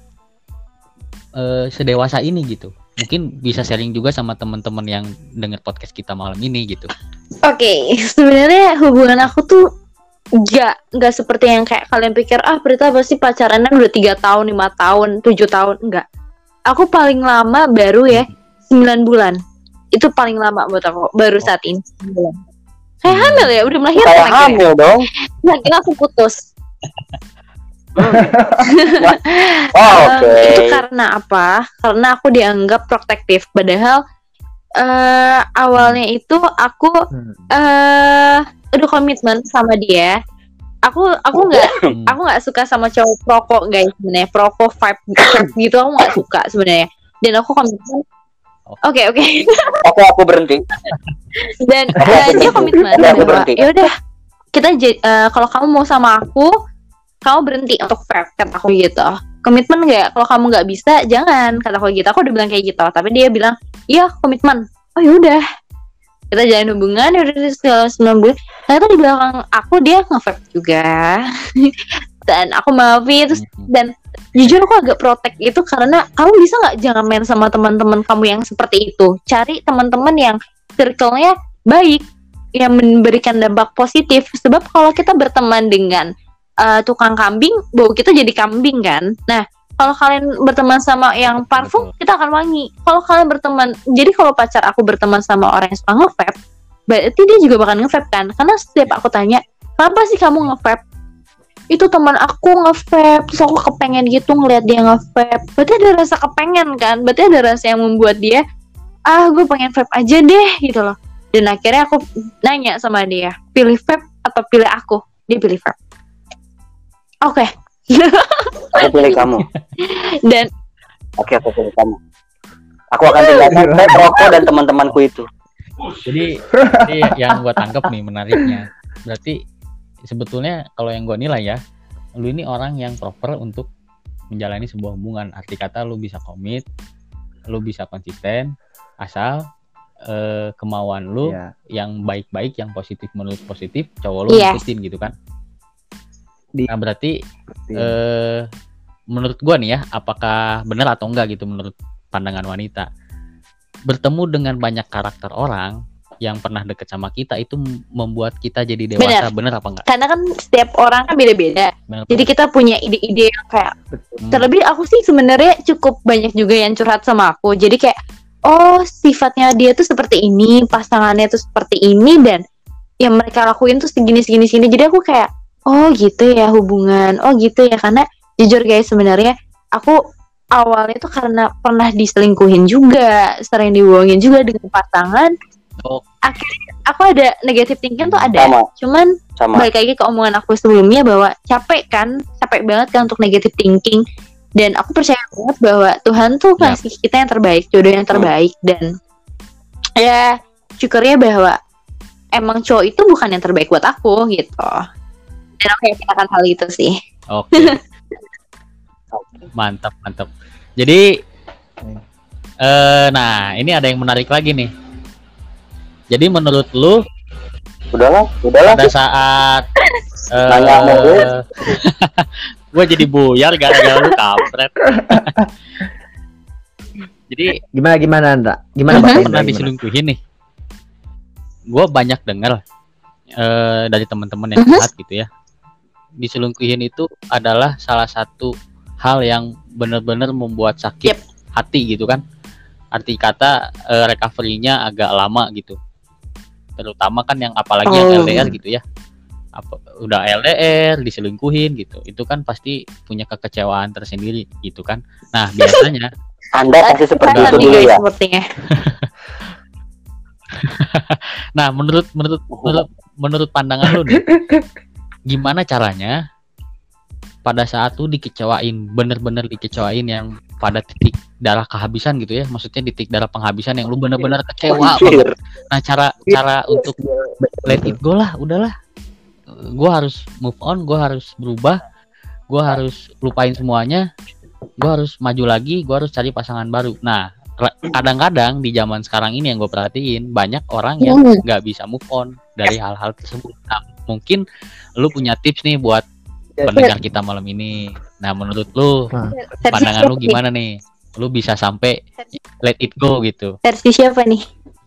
uh, sedewasa ini gitu? Mungkin bisa sharing juga sama teman-teman yang denger podcast kita malam ini gitu. Oke, sebenarnya hubungan aku tuh Gak, gak seperti yang kayak kalian pikir, ah Prita pasti pacarannya udah tiga tahun, lima tahun, tujuh tahun. Enggak. Aku paling lama baru ya sembilan bulan. Itu paling lama buat aku, baru saat ini sembilan bulan. Kayak Hmm. hamil ya, udah melahirkan Kayak akhirnya. hamil dong. Nah, kita langsung putus. Oh, Eh, oke. Itu karena apa? Karena aku dianggap protektif. Padahal eh awalnya itu aku Hmm. eh udah komitmen sama dia. Aku aku nggak Hmm. aku nggak suka sama cowok perokok guys sebenarnya, perokok vibe vibe gitu aku nggak suka sebenarnya. Dan aku komitmen. Oke oke. Oke, aku berhenti. Dan eh, dia komitmen Oke, aku bahwa berhenti. ya udah kita j- eh, kalau kamu mau sama aku, kamu berhenti untuk vibe kata aku gitu. Komitmen nggak? Kalau kamu nggak bisa, jangan kata aku gitu. Aku udah bilang kayak gitu. Tapi dia bilang, iya komitmen. Oh yaudah, kita jalan hubungan ya udah segala sembilan bulan. Ternyata di belakang aku dia nge-vape juga. Dan aku maafin terus, Hmm. dan jujur aku agak protek itu karena kamu bisa nggak jangan main sama teman-teman kamu yang seperti itu. Cari teman-teman yang circle-nya baik, yang memberikan dampak positif. Sebab kalau kita berteman dengan uh, tukang kambing, bau kita jadi kambing kan. Nah, kalau kalian berteman sama yang parfum, Betul. kita akan wangi. Kalau kalian berteman, jadi kalau pacar aku berteman sama orang yang suka nge-vape, berarti dia juga bakal nge-vape kan? Karena setiap aku tanya, kenapa sih kamu nge-vape? Itu teman aku nge-vape, terus aku kepengen gitu ngeliat dia nge-vape. Berarti ada rasa kepengen kan? Berarti ada rasa yang membuat dia, ah gue pengen vape aja deh gitu loh. Dan akhirnya aku nanya sama dia, pilih vape atau pilih aku? Dia pilih vape. Oke. Aku pilih kamu. Dan Oke, aku pilih kamu. Aku akan tinggalkan vape, rokok dan teman-temanku itu. Jadi, jadi yang gue tangkap nih menariknya, berarti sebetulnya kalau yang gue nilai ya, lu ini orang yang proper untuk menjalani sebuah hubungan. Arti kata lu bisa komit, lu bisa konsisten, asal eh, kemauan lu Iya. yang baik-baik, yang positif menurut positif, cowok lu Yes. ikutin gitu kan. Di- Nah berarti Iya. eh, menurut gua nih ya, apakah benar atau enggak gitu menurut pandangan wanita, bertemu dengan banyak karakter orang yang pernah deket sama kita itu m- membuat kita jadi dewasa, bener apa enggak? karena kan setiap orang kan beda-beda. Bener Jadi apa? kita punya ide-ide yang kayak Hmm. terlebih aku sih sebenarnya cukup banyak juga yang curhat sama aku. Jadi kayak oh sifatnya dia tuh seperti ini, pasangannya tuh seperti ini, dan yang mereka lakuin tuh segini segini segini. Jadi aku kayak oh gitu ya hubungan, oh gitu ya. Karena jujur guys sebenarnya aku awalnya tuh karena pernah diselingkuhin juga, sering dibohongin juga dengan pasangan. Oh. Akhirnya aku ada negative thinking tuh ada. Sama, Cuman sama. balik lagi ke omongan aku sebelumnya bahwa capek kan, capek banget kan untuk negative thinking. Dan aku percaya banget bahwa Tuhan tuh Yap. ngasih kita yang terbaik, jodoh yang terbaik. Dan ya syukurnya bahwa emang cowok itu bukan yang terbaik buat aku gitu. Dan aku yakin akan hal itu sih. Oke. Mantap, mantap. Jadi eh nah, ini ada yang menarik lagi nih. Jadi menurut lu Udahlah, udahlah. pada saat eh Nanya mulu. gue jadi buyar gara-gara lu kampret. Jadi Gimana gimana Andra? Gimana Mhm. Pak? pernah diselingkuhin nih. Gue banyak dengar eh, dari teman-teman yang Mhm. curhat gitu ya. Diselingkuhin itu adalah salah satu hal yang benar-benar membuat sakit Yep. hati gitu kan. Arti kata eh, recovery-nya agak lama gitu. Terutama kan yang apalagi yang Oh. L D R gitu ya. Apa, udah L D R diselingkuhin gitu. Itu kan pasti punya kekecewaan tersendiri gitu kan. Nah, biasanya Anda pasti seperti Nah, itu nih dulu guys ya. sepertinya. nah menurut menurut menurut menurut pandangan lu nih, gimana caranya pada saat lu dikecewain, bener-bener dikecewain yang pada titik darah kehabisan gitu ya, maksudnya titik darah penghabisan yang lu benar-benar kecewa banget. Nah cara cara untuk let it go lah, udahlah, gue harus move on, gue harus berubah, gue harus lupain semuanya, gue harus maju lagi, gue harus cari pasangan baru. Nah kadang-kadang di zaman sekarang ini yang gue perhatiin, banyak orang yang nggak bisa move on dari hal-hal tersebut. Nah, mungkin lu punya tips nih buat pendengar kita malam ini. Nah menurut lu, pandangan lu gimana nih? Lu bisa sampai let it go gitu. Versi siapa nih?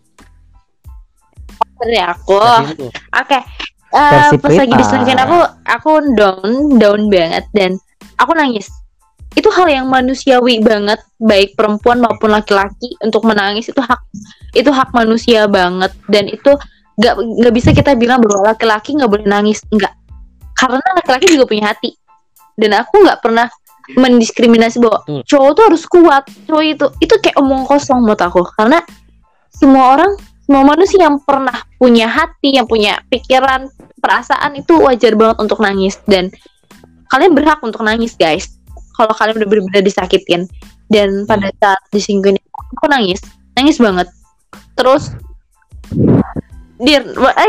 Dari aku. Oke. Okay. Uh, pas lagi diselingkuhin aku, aku down, down banget dan aku nangis. Itu hal yang manusiawi banget, baik perempuan maupun laki-laki untuk menangis itu hak, itu hak manusia banget dan itu nggak nggak bisa kita bilang bahwa laki-laki nggak boleh nangis, nggak. Karena laki-laki juga punya hati dan aku nggak pernah mendiskriminasi bahwa Betul. cowok tuh harus kuat, cowok itu itu kayak omong kosong menurut aku, karena semua orang, semua manusia yang pernah punya hati, yang punya pikiran, perasaan itu wajar banget untuk nangis dan kalian berhak untuk nangis guys. Kalau kalian udah benar-benar disakitin dan pada saat diselingkuhin aku nangis, nangis banget. Terus dir,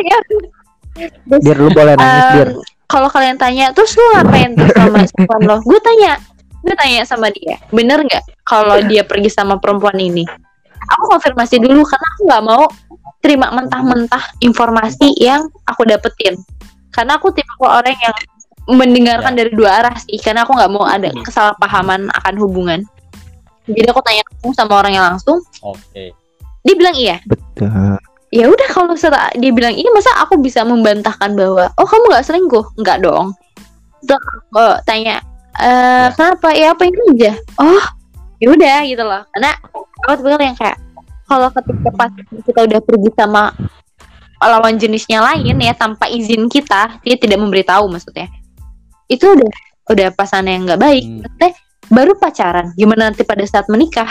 dir lu boleh nangis um, dir. Kalau kalian tanya, terus lu ngapain tuh sama perempuan lo? Gue tanya, gue tanya sama dia, bener nggak kalau dia pergi sama perempuan ini? Aku konfirmasi dulu karena aku nggak mau terima mentah-mentah informasi yang aku dapetin. Karena aku tipe orang yang mendengarkan ya. dari dua arah sih, karena aku nggak mau ada kesalahpahaman akan hubungan. Jadi aku tanya langsung sama orangnya langsung. Oke. Okay. Dia bilang iya. Betul. Ya udah, kalau setelah dia bilang ini, masa aku bisa membantahkan bahwa oh kamu nggak selingkuh? Enggak dong. Terus oh, tanya e, ya. kenapa? Ya apa ini aja. Oh ya udah gitu loh. Karena aku tuh yang kayak kalau ketika pas kita udah pergi sama lawan jenisnya lain ya tanpa izin kita, dia tidak memberitahu maksudnya. Itu udah udah pasangan yang nggak baik. Hmm. Maksudnya baru pacaran. Gimana nanti pada saat menikah?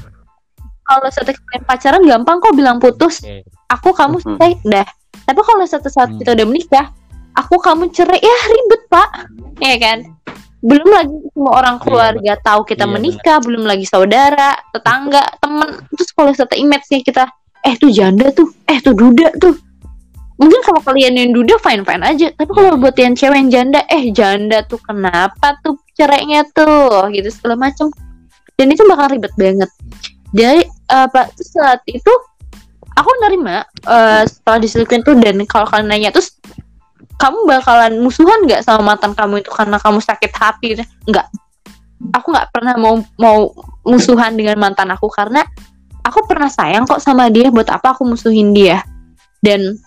Kalau satu kali pacaran gampang kok bilang putus. Okay. Aku kamu selesai dah. Tapi kalau satu saat kita udah menikah, aku kamu cerai, ya ribet pak, ya kan? Belum lagi semua orang keluarga iya, tahu kita iya, menikah, bener. Belum lagi saudara, tetangga, teman. Terus kalau satu image-nya kita, eh tuh janda tuh, eh tuh duda tuh. Mungkin kalau kalian yang duda fine fine aja, tapi kalau buat yang cewek yang janda, eh janda tuh kenapa tuh cerainya tuh, gitu segala macam. Dan itu bakal ribet banget. Jadi uh, pak saat itu aku nerima uh, setelah diselingkuhin tuh, dan kalau kalian nanya terus kamu bakalan musuhan nggak sama mantan kamu itu karena kamu sakit hati? Nggak, aku nggak pernah mau mau musuhan dengan mantan aku karena aku pernah sayang kok sama dia. Buat apa aku musuhin dia? Dan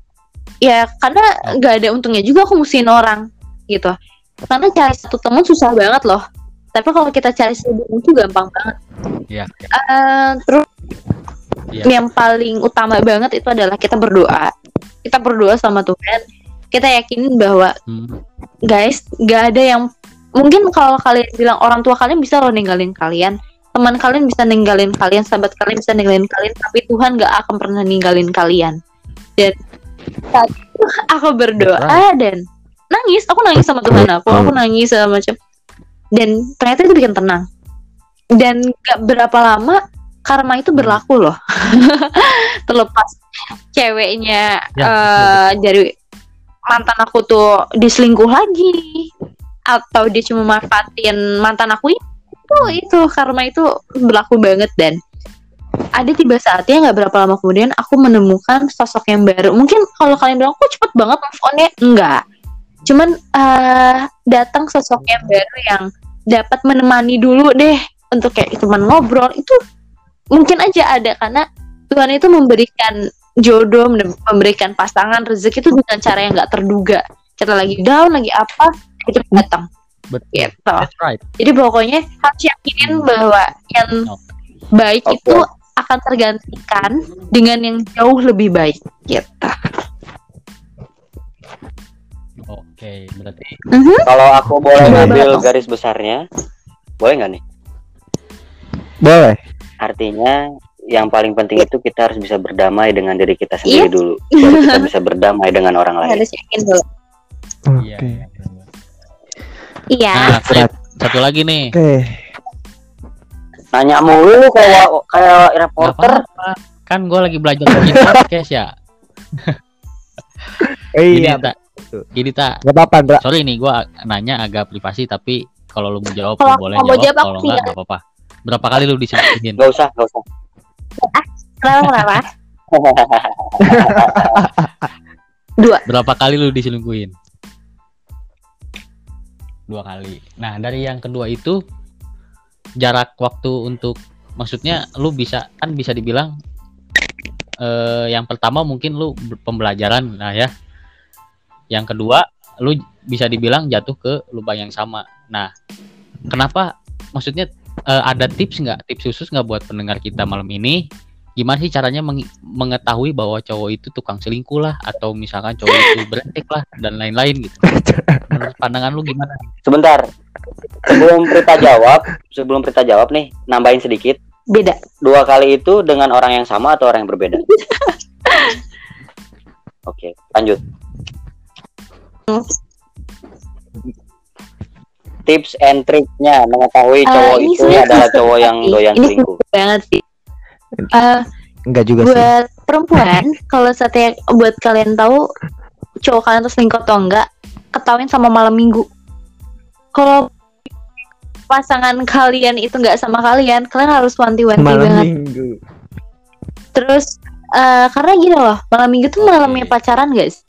ya karena nggak ada untungnya juga aku musuhin orang gitu. Karena cari satu teman susah banget loh. Tapi kalau kita cari seribu itu gampang banget. Iya. Uh, terus ya. Yang paling utama banget itu adalah kita berdoa. Kita berdoa sama Tuhan. Kita yakinin bahwa hmm. guys, gak ada yang mungkin kalau kalian bilang orang tua kalian bisa loh ninggalin kalian, teman kalian bisa ninggalin kalian, sahabat kalian bisa ninggalin kalian, tapi Tuhan gak akan pernah ninggalin kalian. Dan saat itu aku berdoa right. dan nangis. Aku nangis sama Tuhan aku. Aku nangis sama macam. Dan ternyata itu bikin tenang. Dan gak berapa lama karma itu berlaku loh. Terlepas ceweknya ya, uh, dari mantan aku tuh diselingkuh lagi atau dia cuma manfaatin mantan aku itu, itu karma itu berlaku banget. Dan ada tiba saatnya gak berapa lama kemudian aku menemukan sosok yang baru. Mungkin kalau kalian bilang kok cepet banget move on-nya, enggak. Cuman uh, datang sosok yang baru yang dapat menemani dulu deh untuk kayak teman ngobrol. Itu mungkin aja ada karena Tuhan itu memberikan jodoh, memberikan pasangan, rezeki itu dengan cara yang nggak terduga. Kita lagi down, lagi apa, itu datang. Betul. Gitu. Right. Jadi pokoknya harus yakinin bahwa yang baik okay. itu akan tergantikan dengan yang jauh lebih baik. Gitu. Oke, berarti uh-huh. kalau aku boleh ngambil garis besarnya, boleh nggak nih? Boleh. Artinya yang paling penting itu kita harus bisa berdamai dengan diri kita sendiri yeah. dulu, baru kita bisa berdamai dengan orang lain. Harus yakin dulu. Oke. Okay. Iya. Nah, satu lagi nih. Oke. Okay. Nanya mulu kayak kayak Nggak reporter. apa-apa. Kan gue lagi belajar bikin podcast ya. Eh, Gini iya, tak, gini tak. nggak apa-apa, Bra. Sorry nih, gue nanya agak privasi tapi kalau lu mau jawab Kalau lu boleh aku mau jawab. jawab, aku Kalau enggak nggak apa-apa. Berapa kali lu diselingkuhin? Gak usah, gak usah. Kenapa kenapa? Dua. Berapa kali lu diselingkuhin? Dua kali. Nah dari yang kedua itu jarak waktu untuk, maksudnya lu bisa kan bisa dibilang eh, yang pertama mungkin lu ber- pembelajaran lah ya. Yang kedua lu bisa dibilang jatuh ke lubang yang sama. Nah kenapa? Maksudnya eh, ada tips nggak? Tips khusus nggak buat pendengar kita malam ini? Gimana sih caranya meng- mengetahui bahwa cowok itu tukang selingkuh lah, atau misalkan cowok itu brengsek lah dan lain-lain gitu? Menurut pandangan lu gimana? Sebentar. Sebelum Prita jawab, sebelum Prita jawab nih, nambahin sedikit. Beda. Dua kali itu dengan orang yang sama atau orang yang berbeda? Oke, lanjut. Tips and triknya mengetahui Eh, cowok ini itu sebenarnya adalah susah cowok yang sih. doyan Ini selingkuh. susah banget sih. Eh, Enggak juga sih. buat perempuan, kalau setiap buat kalian tahu cowok kalian tuh selingkuh atau enggak, ketahuin sama malam minggu. Kalau pasangan kalian itu enggak sama kalian, kalian harus wanti-wanti Malam banget. minggu. Terus eh, karena gini loh, malam minggu tuh malamnya pacaran guys.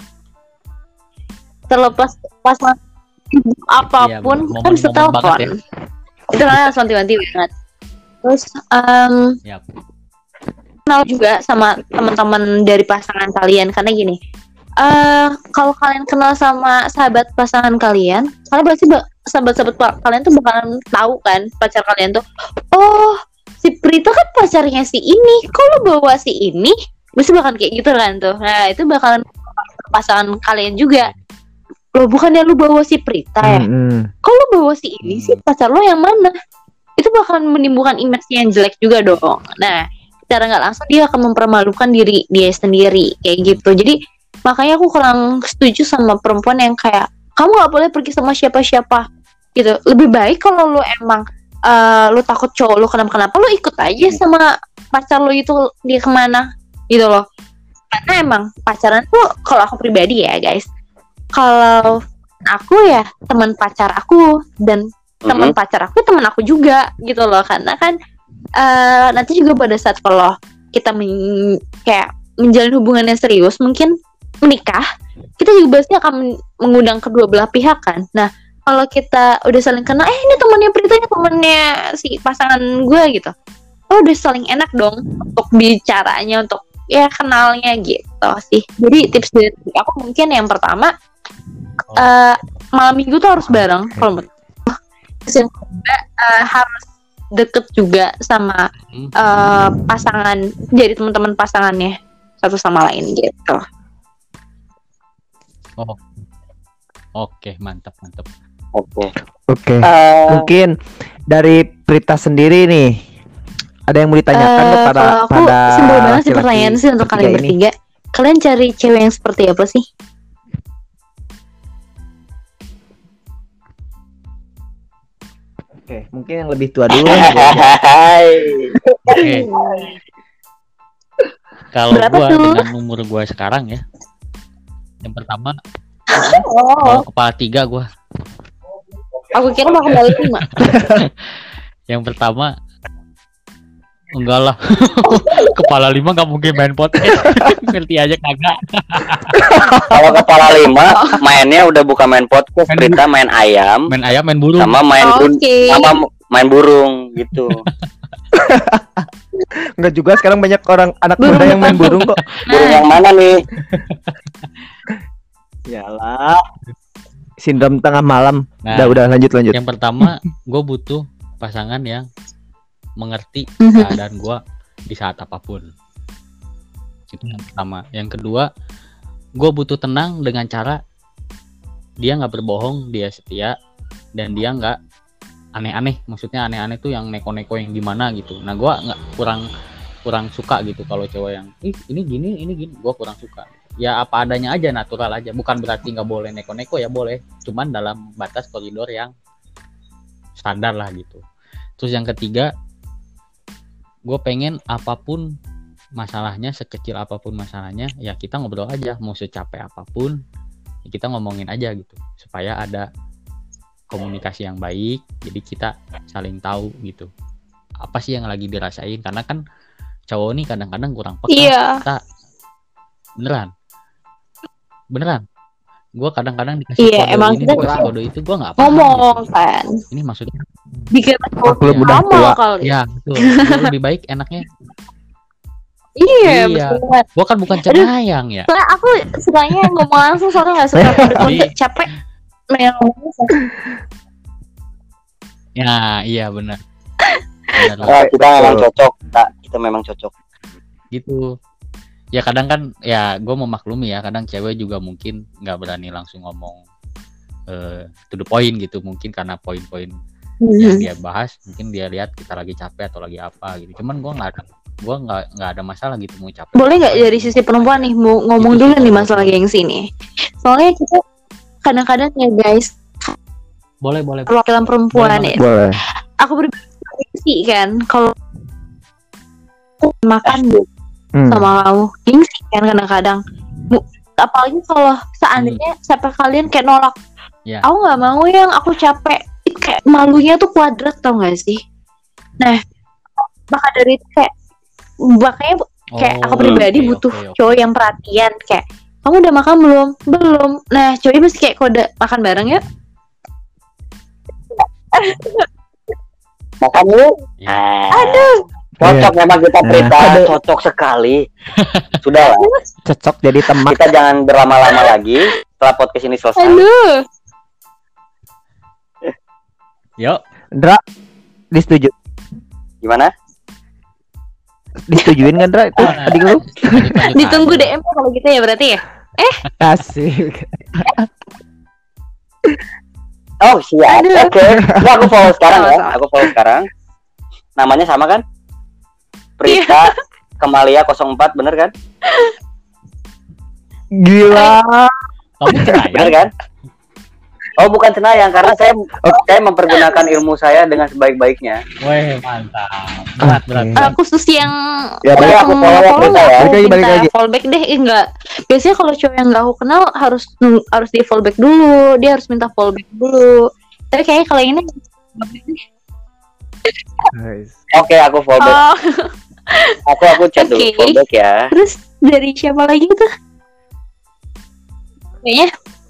Terlepas pasangan sibuk apapun, Iya, kan bisa momen-momen banget telepon. Itu kalian harus wanti-wanti banget. Terus em, Yap. kenal juga sama teman-teman dari pasangan kalian, karena gini, eh kalau kalian kenal sama sahabat pasangan kalian, kalian pasti ba- sahabat-sahabat pa- kalian tuh bakalan tahu kan pacar kalian tuh, oh si Prita kan pacarnya si ini, kok lu bawa si ini, pasti bakalan kayak gitu kan tuh. Nah itu bakalan pasangan kalian juga, lo bukannya lu bawa si Prita ya, Mm-mm. kok lu bawa si ini sih, pacar lo yang mana? Itu bakalan menimbulkan image yang jelek juga dong. Nah secara nggak langsung dia akan mempermalukan diri dia sendiri kayak gitu. Jadi makanya aku kurang setuju sama perempuan yang kayak kamu nggak boleh pergi sama siapa-siapa gitu. Lebih baik kalau lu emang eh, lu takut cowok lu kenapa-kenapa, lu ikut aja sama pacar lu itu dia kemana gitu loh. Karena emang pacaran tuh, kalau aku pribadi ya guys, kalau aku ya teman pacar aku dan teman Mhm. pacar aku teman aku juga gitu loh. Karena kan eh, nanti juga pada saat kalau kita men- kayak menjalin hubungan yang serius, mungkin menikah, kita juga pasti akan men- mengundang kedua belah pihak kan. Nah kalau kita udah saling kenal, eh ini temannya Prita, ini temannya si pasangan gue gitu, oh udah saling enak dong untuk bicaranya, untuk ya kenalnya gitu sih. Jadi tips dari aku mungkin yang pertama, eh, malam minggu tuh harus bareng. Kalau menurut aku. Terus yang kedua, eh, harus deket juga sama Hmm. eh, pasangan, jadi teman-teman pasangannya satu sama lain gitu. Oke, mantap mantap. Oke. Oke. Eh, Mungkin dari Prita sendiri nih, ada yang mau ditanyakan Eh, kepada kalau aku pada simpel banget sih laki-laki pertanyaan sih untuk ketiga kalian ini? bertiga. Kalian cari cewek yang seperti apa sih? Oke, mungkin yang lebih tua dulu. nih. Hai. Oke. Kalau Berapa gua tuh? dengan umur gua sekarang ya, yang pertama Oh, mau kepala tiga gua. aku kira mau kembali lima. Yang pertama enggak lah. Kepala lima nggak mungkin main podcast. Ngerti aja kagak. Kalau kepala lima mainnya udah bukan main podcast, Main Prita main ayam Main ayam, main burung. sama main bun- Oke. sama main burung gitu. Enggak juga, sekarang banyak orang anak Burung muda yang main burung kok. Burung yang mana nih? Yalah. Sindrom tengah malam. Nah, Udah, udah lanjut lanjut. yang pertama gue butuh pasangan yang mengerti Mhm. keadaan gue di saat apapun. Itu yang pertama. Yang kedua, gue butuh tenang dengan cara dia nggak berbohong, dia setia, dan dia nggak aneh-aneh. Maksudnya aneh-aneh tuh yang neko-neko yang gimana gitu. Nah gue nggak kurang kurang suka gitu kalau cewek yang ih ini gini ini gini, gue kurang suka. Ya apa adanya aja, natural aja. Bukan berarti nggak boleh neko-neko, ya boleh, cuman dalam batas koridor yang standar lah gitu. Terus yang ketiga, gue pengen apapun masalahnya, sekecil apapun masalahnya, ya kita ngobrol aja. Mau secapek apapun, ya kita ngomongin aja gitu, supaya ada komunikasi yang baik. Jadi kita saling tahu gitu, apa sih yang lagi dirasain. Karena kan cowok nih kadang-kadang kurang peka. Iya. Kita beneran, beneran. Gue kadang-kadang dikasih Iya, kode emang ini, kita dikasih kode itu, gue nggak paham. ngomong gitu. kan. Ini maksudnya Dikira Maklum Iya. udah sama tua. kali. ya betul. Gua lebih baik enaknya. Iya, Iya. betul banget. Gue kan bukan cenayang ya. Soalnya aku sukanya ngomong langsung, soalnya nggak suka kode-kode Jadi- capek. Main ngomong langsung. Ya iya benar. Benar lah. Ah, kita memang cocok, tak kita memang cocok. Gitu. Ya kadang kan ya gue memaklumi ya, kadang cewek juga mungkin nggak berani langsung ngomong eh, to the point gitu, mungkin karena poin-poin yang Hmm. dia bahas mungkin dia lihat kita lagi capek atau lagi apa gitu. Cuman gue nggak ada gue nggak nggak ada masalah gitu mau capek. Boleh nggak dari sisi perempuan nih mau ngomong Itu dulu sih nih kalau masalah gua. gengsi nih. Soalnya kita kadang-kadang ya guys, Boleh boleh. perwakilan perempuan Boleh ya. Boleh. Aku pribadi gengsi kan kalau aku makan Hmm. sama kamu gengsi kan kadang-kadang. Bu- apalagi kalau seandainya siapa kalian kayak nolak, Ya. aku nggak mau yang aku capek. Itu kayak malunya tuh kuadrat, tau gak sih? Nah, maka dari itu kayak makanya kayak aku Oh, pribadi oke, butuh oke, oke. cowok yang perhatian. Kayak kamu udah makan belum? Belum. Nah, cowoknya mesti kayak kode makan bareng ya. Makan yuk. Ya. Ah, Aduh, cocok memang kita Nah, Prita, ada- cocok sekali. Sudah lah, Cocok jadi teman. kita jangan berlama-lama lagi. Setelah podcast ini selesai, aduh. Yuk. Dra, disetujui, gimana? disetujuin kan Dra itu Nah. tadi lu? Lanjut, lanjut Ditunggu aja. D M kalau gitu ya berarti ya. Asik. Oh siap, Aduh. oke. Nah, aku follow sekarang ya. Sama-sama. Aku follow sekarang. Namanya sama kan? Prita Kemalia nol empat, bener kan? Gila. Kamu cenayang? Bener kan? Oh bukan cenayang, karena saya saya mempergunakan ilmu saya dengan sebaik-baiknya. Weh mantap. Berat berat. Oke. berat. Uh, khusus yang Ya, boleh aku follow ya, Prita, ya. Balik lagi, balik minta lagi. fallback deh, eh, enggak. Biasanya kalau cowok yang enggak aku kenal harus nung- harus di fallback dulu, dia harus minta fallback dulu. Tapi kayaknya kalau yang ini Guys. Oke, aku follow back. oh, Aku aku chat dulu, Oke. follow back ya. terus dari siapa lagi tuh? Kayaknya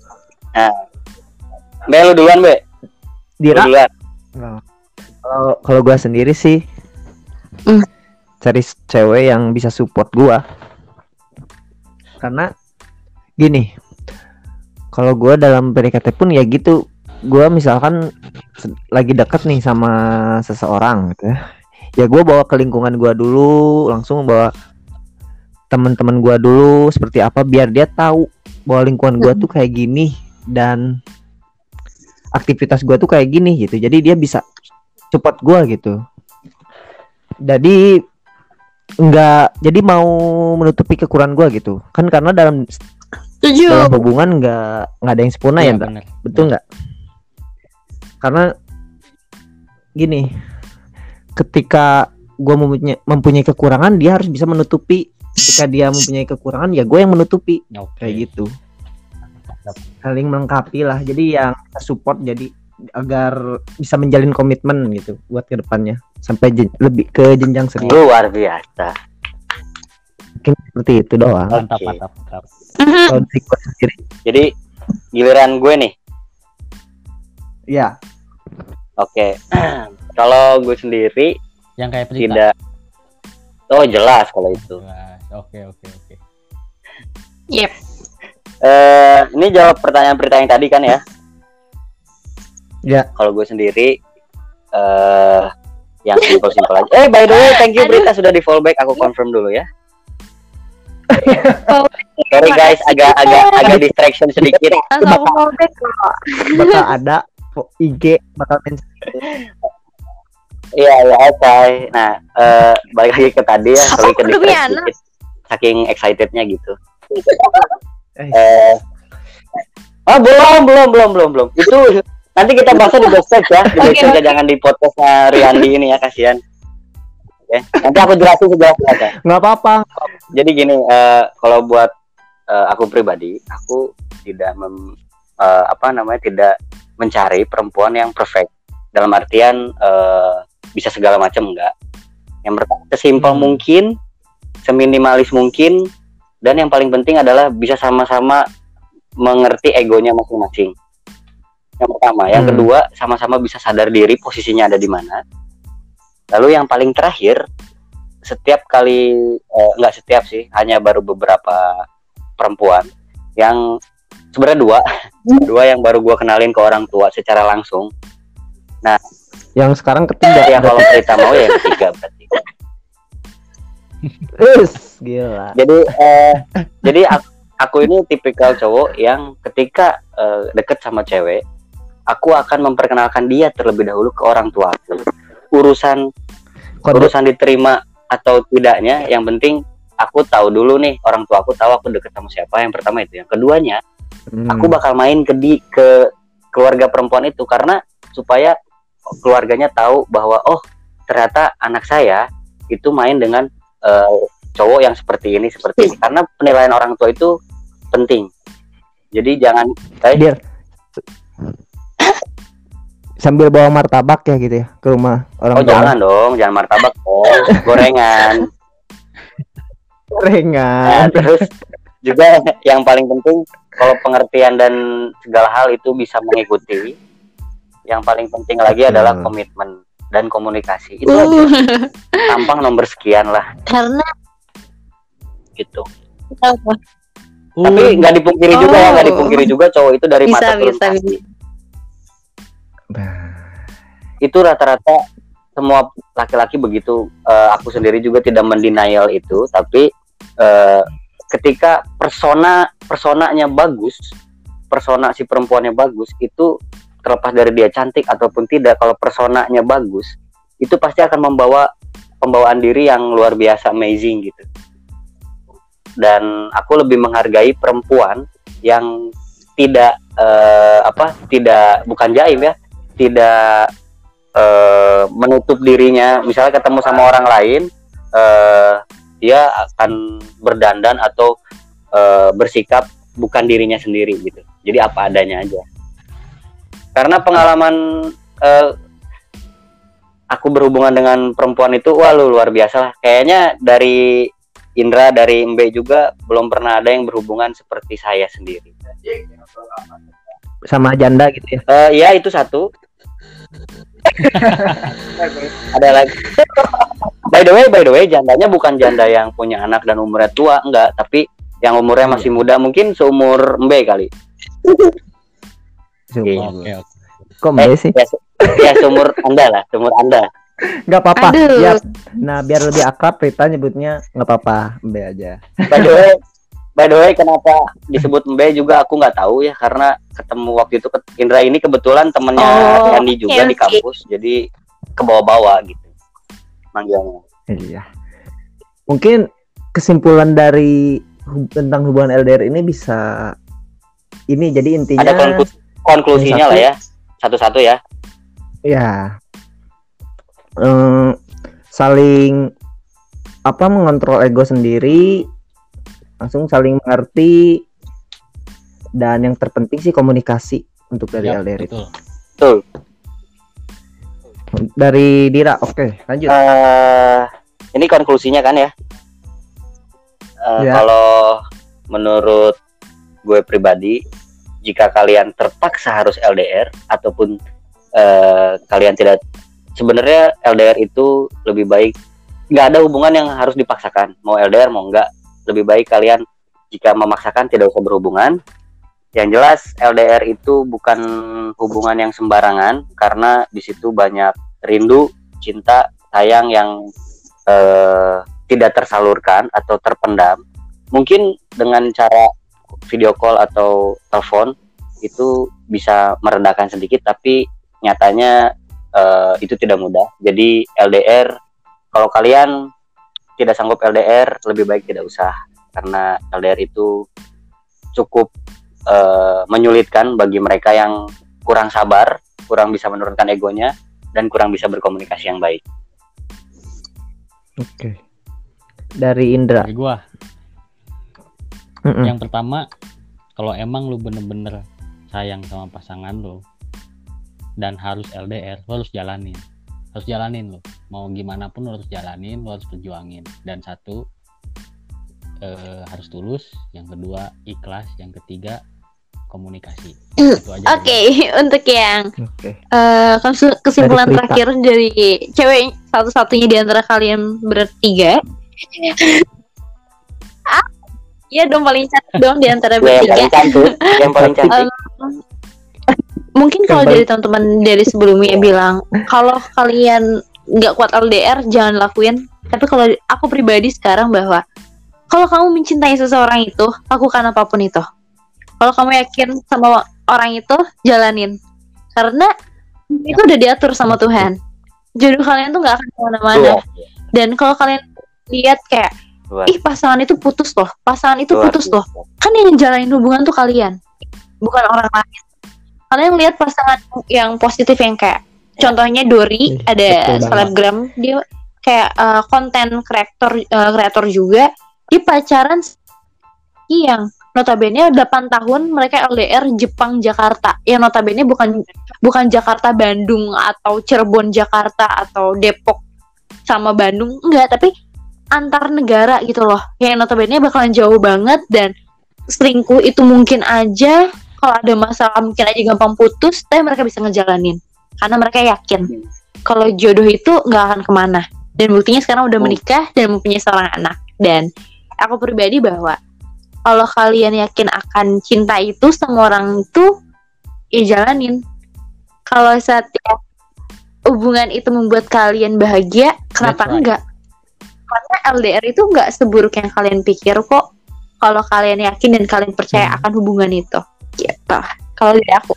Be, lu duluan, Be. Lu Dira. duluan. Nah, Kalau kalau gua sendiri sih Hmm. cari s- cewek yang bisa support gua. Karena gini, kalau gua dalam P D K T pun ya gitu, gua misalkan se- lagi deket nih sama seseorang gitu ya. Ya gua bawa ke lingkungan gua dulu, langsung bawa teman-teman gua dulu seperti apa biar dia tahu bahwa lingkungan gua tuh kayak gini dan aktivitas gua tuh kayak gini gitu. Jadi dia bisa support gua gitu. Jadi enggak jadi mau menutupi kekurangan gua gitu. Kan karena dalam setuju. dalam hubungan enggak enggak ada yang sempurna ya, Iya, Ndra? bener. Betul nggak? Karena gini, ketika gua mempunyai mempunyai kekurangan, dia harus bisa menutupi. Ketika dia mempunyai kekurangan, ya gue yang menutupi. Oke. Kayak gitu. Saling melengkapi lah. Jadi yang support jadi agar bisa menjalin komitmen gitu buat kedepannya sampai jen- lebih ke jenjang serius. Luar biasa. Mungkin seperti itu doang. Mantap Oke. mantap mantap. Mhm. Kalau dari gue sendiri, Jadi giliran gue nih. ya Oke. Kalau gue sendiri Yang kayak Prita. tidak. Oh jelas kalau itu. Jelas. Oke oke oke. Yep. Eh, ini jawab pertanyaan Prita yang tadi kan ya. Ya. Kalau gue sendiri eh yang simpel-simpel aja. Eh by the way, thank you Prita sudah di fallback. Aku confirm dulu ya. Sorry guys, agak agak agak distraction sedikit. Langsung aku fallback kok. bakal ada fo- I G bakal mention. Iya ya oke. Nah, eh balik lagi ke tadi ya. Sorry ke Aku udah punya distract anak. sedikit. Saking excitednya gitu. Eh, Eh, oh belum belum belum belum belum. Itu nanti kita bahasnya di backstage ya. Di Oke, backstage oke. jangan di podcastnya Riyandi ini ya, kasihan. Oke, nanti aku jelasin sejelas-jelasnya. Nggak apa-apa. Jadi gini, eh, kalau buat eh, aku pribadi, aku tidak mem, eh, apa namanya tidak mencari perempuan yang perfect. Dalam artian eh, bisa segala macam enggak. Yang pertama, sesimpel Hmm. mungkin, seminimalis mungkin, dan yang paling penting adalah bisa sama-sama mengerti egonya masing-masing. Yang pertama, yang Hmm. kedua, sama-sama bisa sadar diri posisinya ada di mana. Lalu yang paling terakhir, setiap kali eh, enggak setiap sih, hanya baru beberapa perempuan yang sebenarnya dua, dua yang baru gua kenalin ke orang tua secara langsung. Yang sekarang ketiga. Ya kalau cerita mau ya yang ketiga berarti. Us, gila. Jadi eh, jadi aku, aku ini tipikal cowok yang ketika eh, deket sama cewek, aku akan memperkenalkan dia terlebih dahulu ke orang tua aku. Urusan Kode. urusan diterima atau tidaknya, yang penting aku tahu dulu nih, orang tua aku tahu aku deket sama siapa. Yang pertama itu. Yang keduanya, Hmm. aku bakal main ke di ke keluarga perempuan itu karena supaya keluarganya tahu bahwa oh ternyata anak saya itu main dengan eh, cowok yang seperti ini seperti ini, karena penilaian orang tua itu penting. Jadi jangan eh, Dia sambil bawa martabak ya gitu ya ke rumah orang oh tua. jangan dong, jangan martabak, oh gorengan. Nah, Gorengan. terus juga yang paling penting kalau pengertian dan segala hal itu bisa mengikuti. Yang paling penting lagi Betul. adalah komitmen dan komunikasi. Itu Uh, aja. Tampang nomor sekian lah karena gitu. apa? Tapi nggak dipungkiri juga ya, nggak Oh. dipungkiri juga cowok itu dari Bisa, mata turun bisa, kaki. bisa. Itu rata-rata semua laki-laki begitu. Eh, aku sendiri juga tidak mendenial itu, tapi eh, ketika persona personanya bagus, persona si perempuannya bagus, itu terlepas dari dia cantik ataupun tidak, kalau personanya bagus, itu pasti akan membawa pembawaan diri yang luar biasa amazing gitu. Dan aku lebih menghargai perempuan yang tidak eh, apa tidak bukan jaim ya, tidak eh, menutup dirinya. Misalnya ketemu sama orang lain, eh, dia akan berdandan atau eh, bersikap bukan dirinya sendiri gitu. Jadi apa adanya aja. Karena pengalaman eh, aku berhubungan dengan perempuan itu, wah lu luar biasa lah. Kayaknya dari Indra, dari Mbe juga belum pernah ada yang berhubungan seperti saya sendiri. Sama janda gitu ya. Eh ya itu satu. Ada lagi. By the way, by the way, jandanya bukan janda yang punya anak dan umurnya tua, enggak, tapi yang umurnya masih muda, mungkin seumur Mbe kali. Seumur. Oke, oke. Kok Mbak sih? Ya, se- ya seumur Anda lah, seumur Anda. Nggak apa-apa. Aduh. Ya. Nah, biar lebih akrab Rita nyebutnya nggak apa-apa, Mbak aja. By the way, by the way, kenapa disebut Mbe juga aku nggak tahu ya, karena ketemu waktu itu ke- Indra ini kebetulan temennya Oh, Andi juga oke, di oke. kampus, jadi ke bawah-bawah gitu manggilnya. Iya. Mungkin kesimpulan dari hub- tentang hubungan L D R ini bisa ini jadi intinya Ada konklu- konklusinya satu. lah ya, satu-satu ya. ya eh, saling apa mengontrol ego sendiri, langsung saling mengerti, dan yang terpenting sih komunikasi untuk dari Yap, L D R itu. betul. Betul. Dari Dira, oke lanjut. Eh, ini konklusinya kan ya. Eh, Ya. Kalau menurut gue pribadi, jika kalian terpaksa harus L D R ataupun eh, kalian tidak, sebenarnya L D R itu lebih baik, nggak ada hubungan yang harus dipaksakan, mau L D R mau enggak, lebih baik kalian jika memaksakan tidak usah berhubungan. Yang jelas L D R itu bukan hubungan yang sembarangan, karena di situ banyak rindu, cinta, sayang yang eh, tidak tersalurkan atau terpendam. Mungkin dengan cara video call atau telepon itu bisa meredakan sedikit, tapi nyatanya eh, itu tidak mudah. Jadi L D R, kalau kalian tidak sanggup L D R, lebih baik tidak usah, karena L D R itu cukup eh, menyulitkan bagi mereka yang kurang sabar, kurang bisa menurunkan egonya, dan kurang bisa berkomunikasi yang baik. Oke. Dari Indra. Dari gua, Mm-mm. yang pertama, kalau emang lu bener-bener sayang sama pasangan lu dan harus L D R, lu harus jalanin. Harus jalanin lu. Mau gimana pun lu harus jalanin, lu harus perjuangin. Dan satu, eh, harus tulus. Yang kedua, ikhlas. Yang ketiga, komunikasi. Itu aja. Oke, untuk yang Oke. eh, kesu- kesimpulan Dari Prita. terakhir dari cewek satu-satunya di antara kalian bertiga. Ah, iya dong paling cantik dong di antara Ya, yang bertiga. paling cantik, yang paling cantik. Um, mungkin kalau Yang dari teman-teman dari sebelumnya bilang kalau kalian nggak kuat L D R jangan lakuin. Tapi kalau aku pribadi sekarang bahwa kalau kamu mencintai seseorang itu lakukan apapun itu. Kalau kamu yakin sama orang itu jalanin. Karena itu udah diatur sama Tuhan. Jodoh kalian tuh nggak akan kemana-mana. Tuh, Dan kalau kalian lihat kayak luar- ih pasangan itu putus loh, pasangan itu luar putus loh. biasa. Kan yang jalanin hubungan tuh kalian, bukan orang lain. Kalian lihat pasangan yang positif yang kayak contohnya Dori, Ih, ada betul banget. selebgram dia kayak uh, konten kreator uh, kreator juga, dia pacaran yang notabene delapan tahun mereka L D R Jepang Jakarta. Yang notabene bukan bukan Jakarta Bandung atau Cirebon Jakarta atau Depok sama Bandung, enggak, tapi antar negara gitu loh. Yang notabene bakalan jauh banget dan selingkuh itu mungkin aja kalau ada masalah mungkin aja gampang putus, tapi mereka bisa ngejalanin karena mereka yakin kalau jodoh itu nggak akan kemana. Dan buktinya sekarang udah menikah dan mempunyai seorang anak. Dan aku pribadi bahwa kalau kalian yakin akan cinta itu sama orang itu, ya jalanin. Kalau setiap hubungan itu membuat kalian bahagia, kenapa That's right. enggak? Karena L D R itu enggak seburuk yang kalian pikir kok. Kalau kalian yakin dan kalian percaya Hmm. akan hubungan itu, gitu. Kalau dari aku,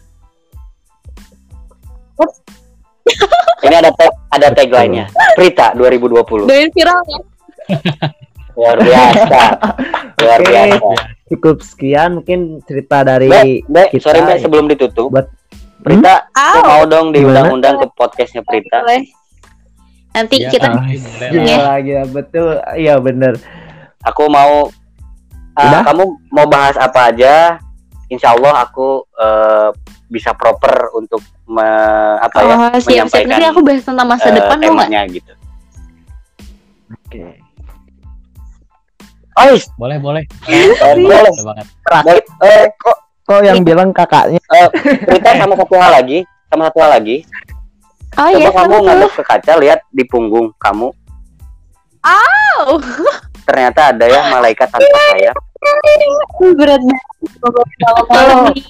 Ini ada tag, ada tagline-nya. Prita dua ribu dua puluh. doain viral ya. Luar biasa. Luar Oke. biasa. Cukup sekian mungkin cerita Mbak, dari Mbak, kita. sorry Mbak, sebelum ditutup. Buat- Prita, aku Au. mau dong diundang-undang ke podcastnya Prita. Boleh. Nanti Iya, kita Ah, boleh lah. Gila, gila, betul. Iya bener. Aku mau, uh, Udah? kamu mau bahas apa aja? Insya Allah aku uh, bisa proper untuk me, apa ya, oh, siap-siap. menyampaikan Nanti aku bahas tentang masa uh, depan mau nggak? temanya gitu. Oke. Oh, is- Boleh, boleh. eh, boleh. Boleh banget. Boleh. Eh, Kok kok yang bilang kakaknya? eh, Prita, sama satu hal lagi, sama satu hal lagi. Oh Coba iya, kamu sama ngadep ke kaca, lihat di punggung kamu. Oh, Ternyata ada ya malaikat tanpa sayap. berat banget. Malam nih.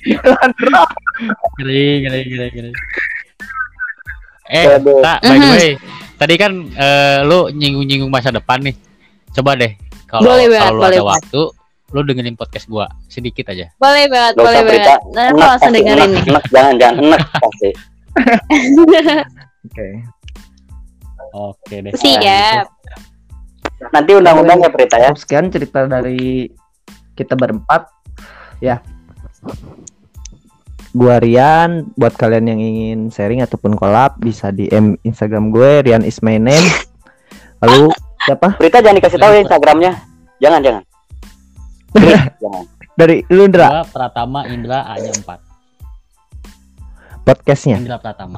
Ngeri, ngeri, ngeri, ngeri. Eh, Aduh. tak, by the way, tadi kan eh, lu nyinggung-nyinggung masa depan nih. Coba deh, kalau Boleh banget, kalau lu boleh ada banget. waktu, lu dengerin podcast gua sedikit aja. Boleh banget, Gak boleh usah Prita, banget. Nah, aku enak langsung pasti, dengerin enak, nih. enak, jangan, jangan, enak pasti. Oke. Oke deh. Siap. Nanti undang-undang ya Prita ya. Cukup sekian cerita dari kita berempat. Ya. Gua Rian, buat kalian yang ingin sharing ataupun collab bisa di M Instagram gue Rian is my name. Lalu siapa? Prita jangan dikasih tahu ya Instagramnya. Jangan, jangan. Please, jangan. Dari lu Indra, Gua Pratama Indra A-nya empat. podcastnya. Indra Pratama.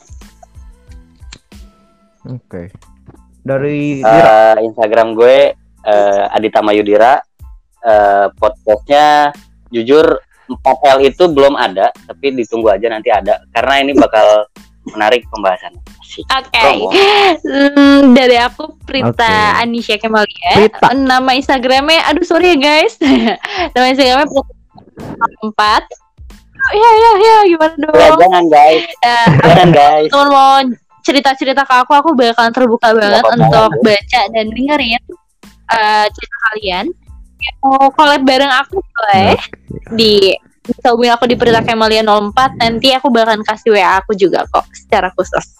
Oke. Dari Dira. Eh, Instagram gue eh, Adita Mayudira. Eh, podcastnya jujur empat L itu belum ada, tapi ditunggu aja nanti ada karena ini bakal menarik pembahasannya. Asik. Oke. Promo. Hmm, dari aku Prita Oke. Anisha Kemalia. Prita. Nama Instagramnya, aduh sorry ya guys. Nama Instagramnya Prita empat. Oh, ya ya ya gimana Ya, dong? jangan guys, Eh, jangan guys. teman mau cerita-cerita ke aku, aku bakalan terbuka banget apa-apa. untuk baca dan dengerin eh, cerita kalian. Yang mau collab bareng aku boleh di bisa hubungi aku di Prita Kemalia nol empat. Nanti aku bakalan kasih W A aku juga kok secara khusus.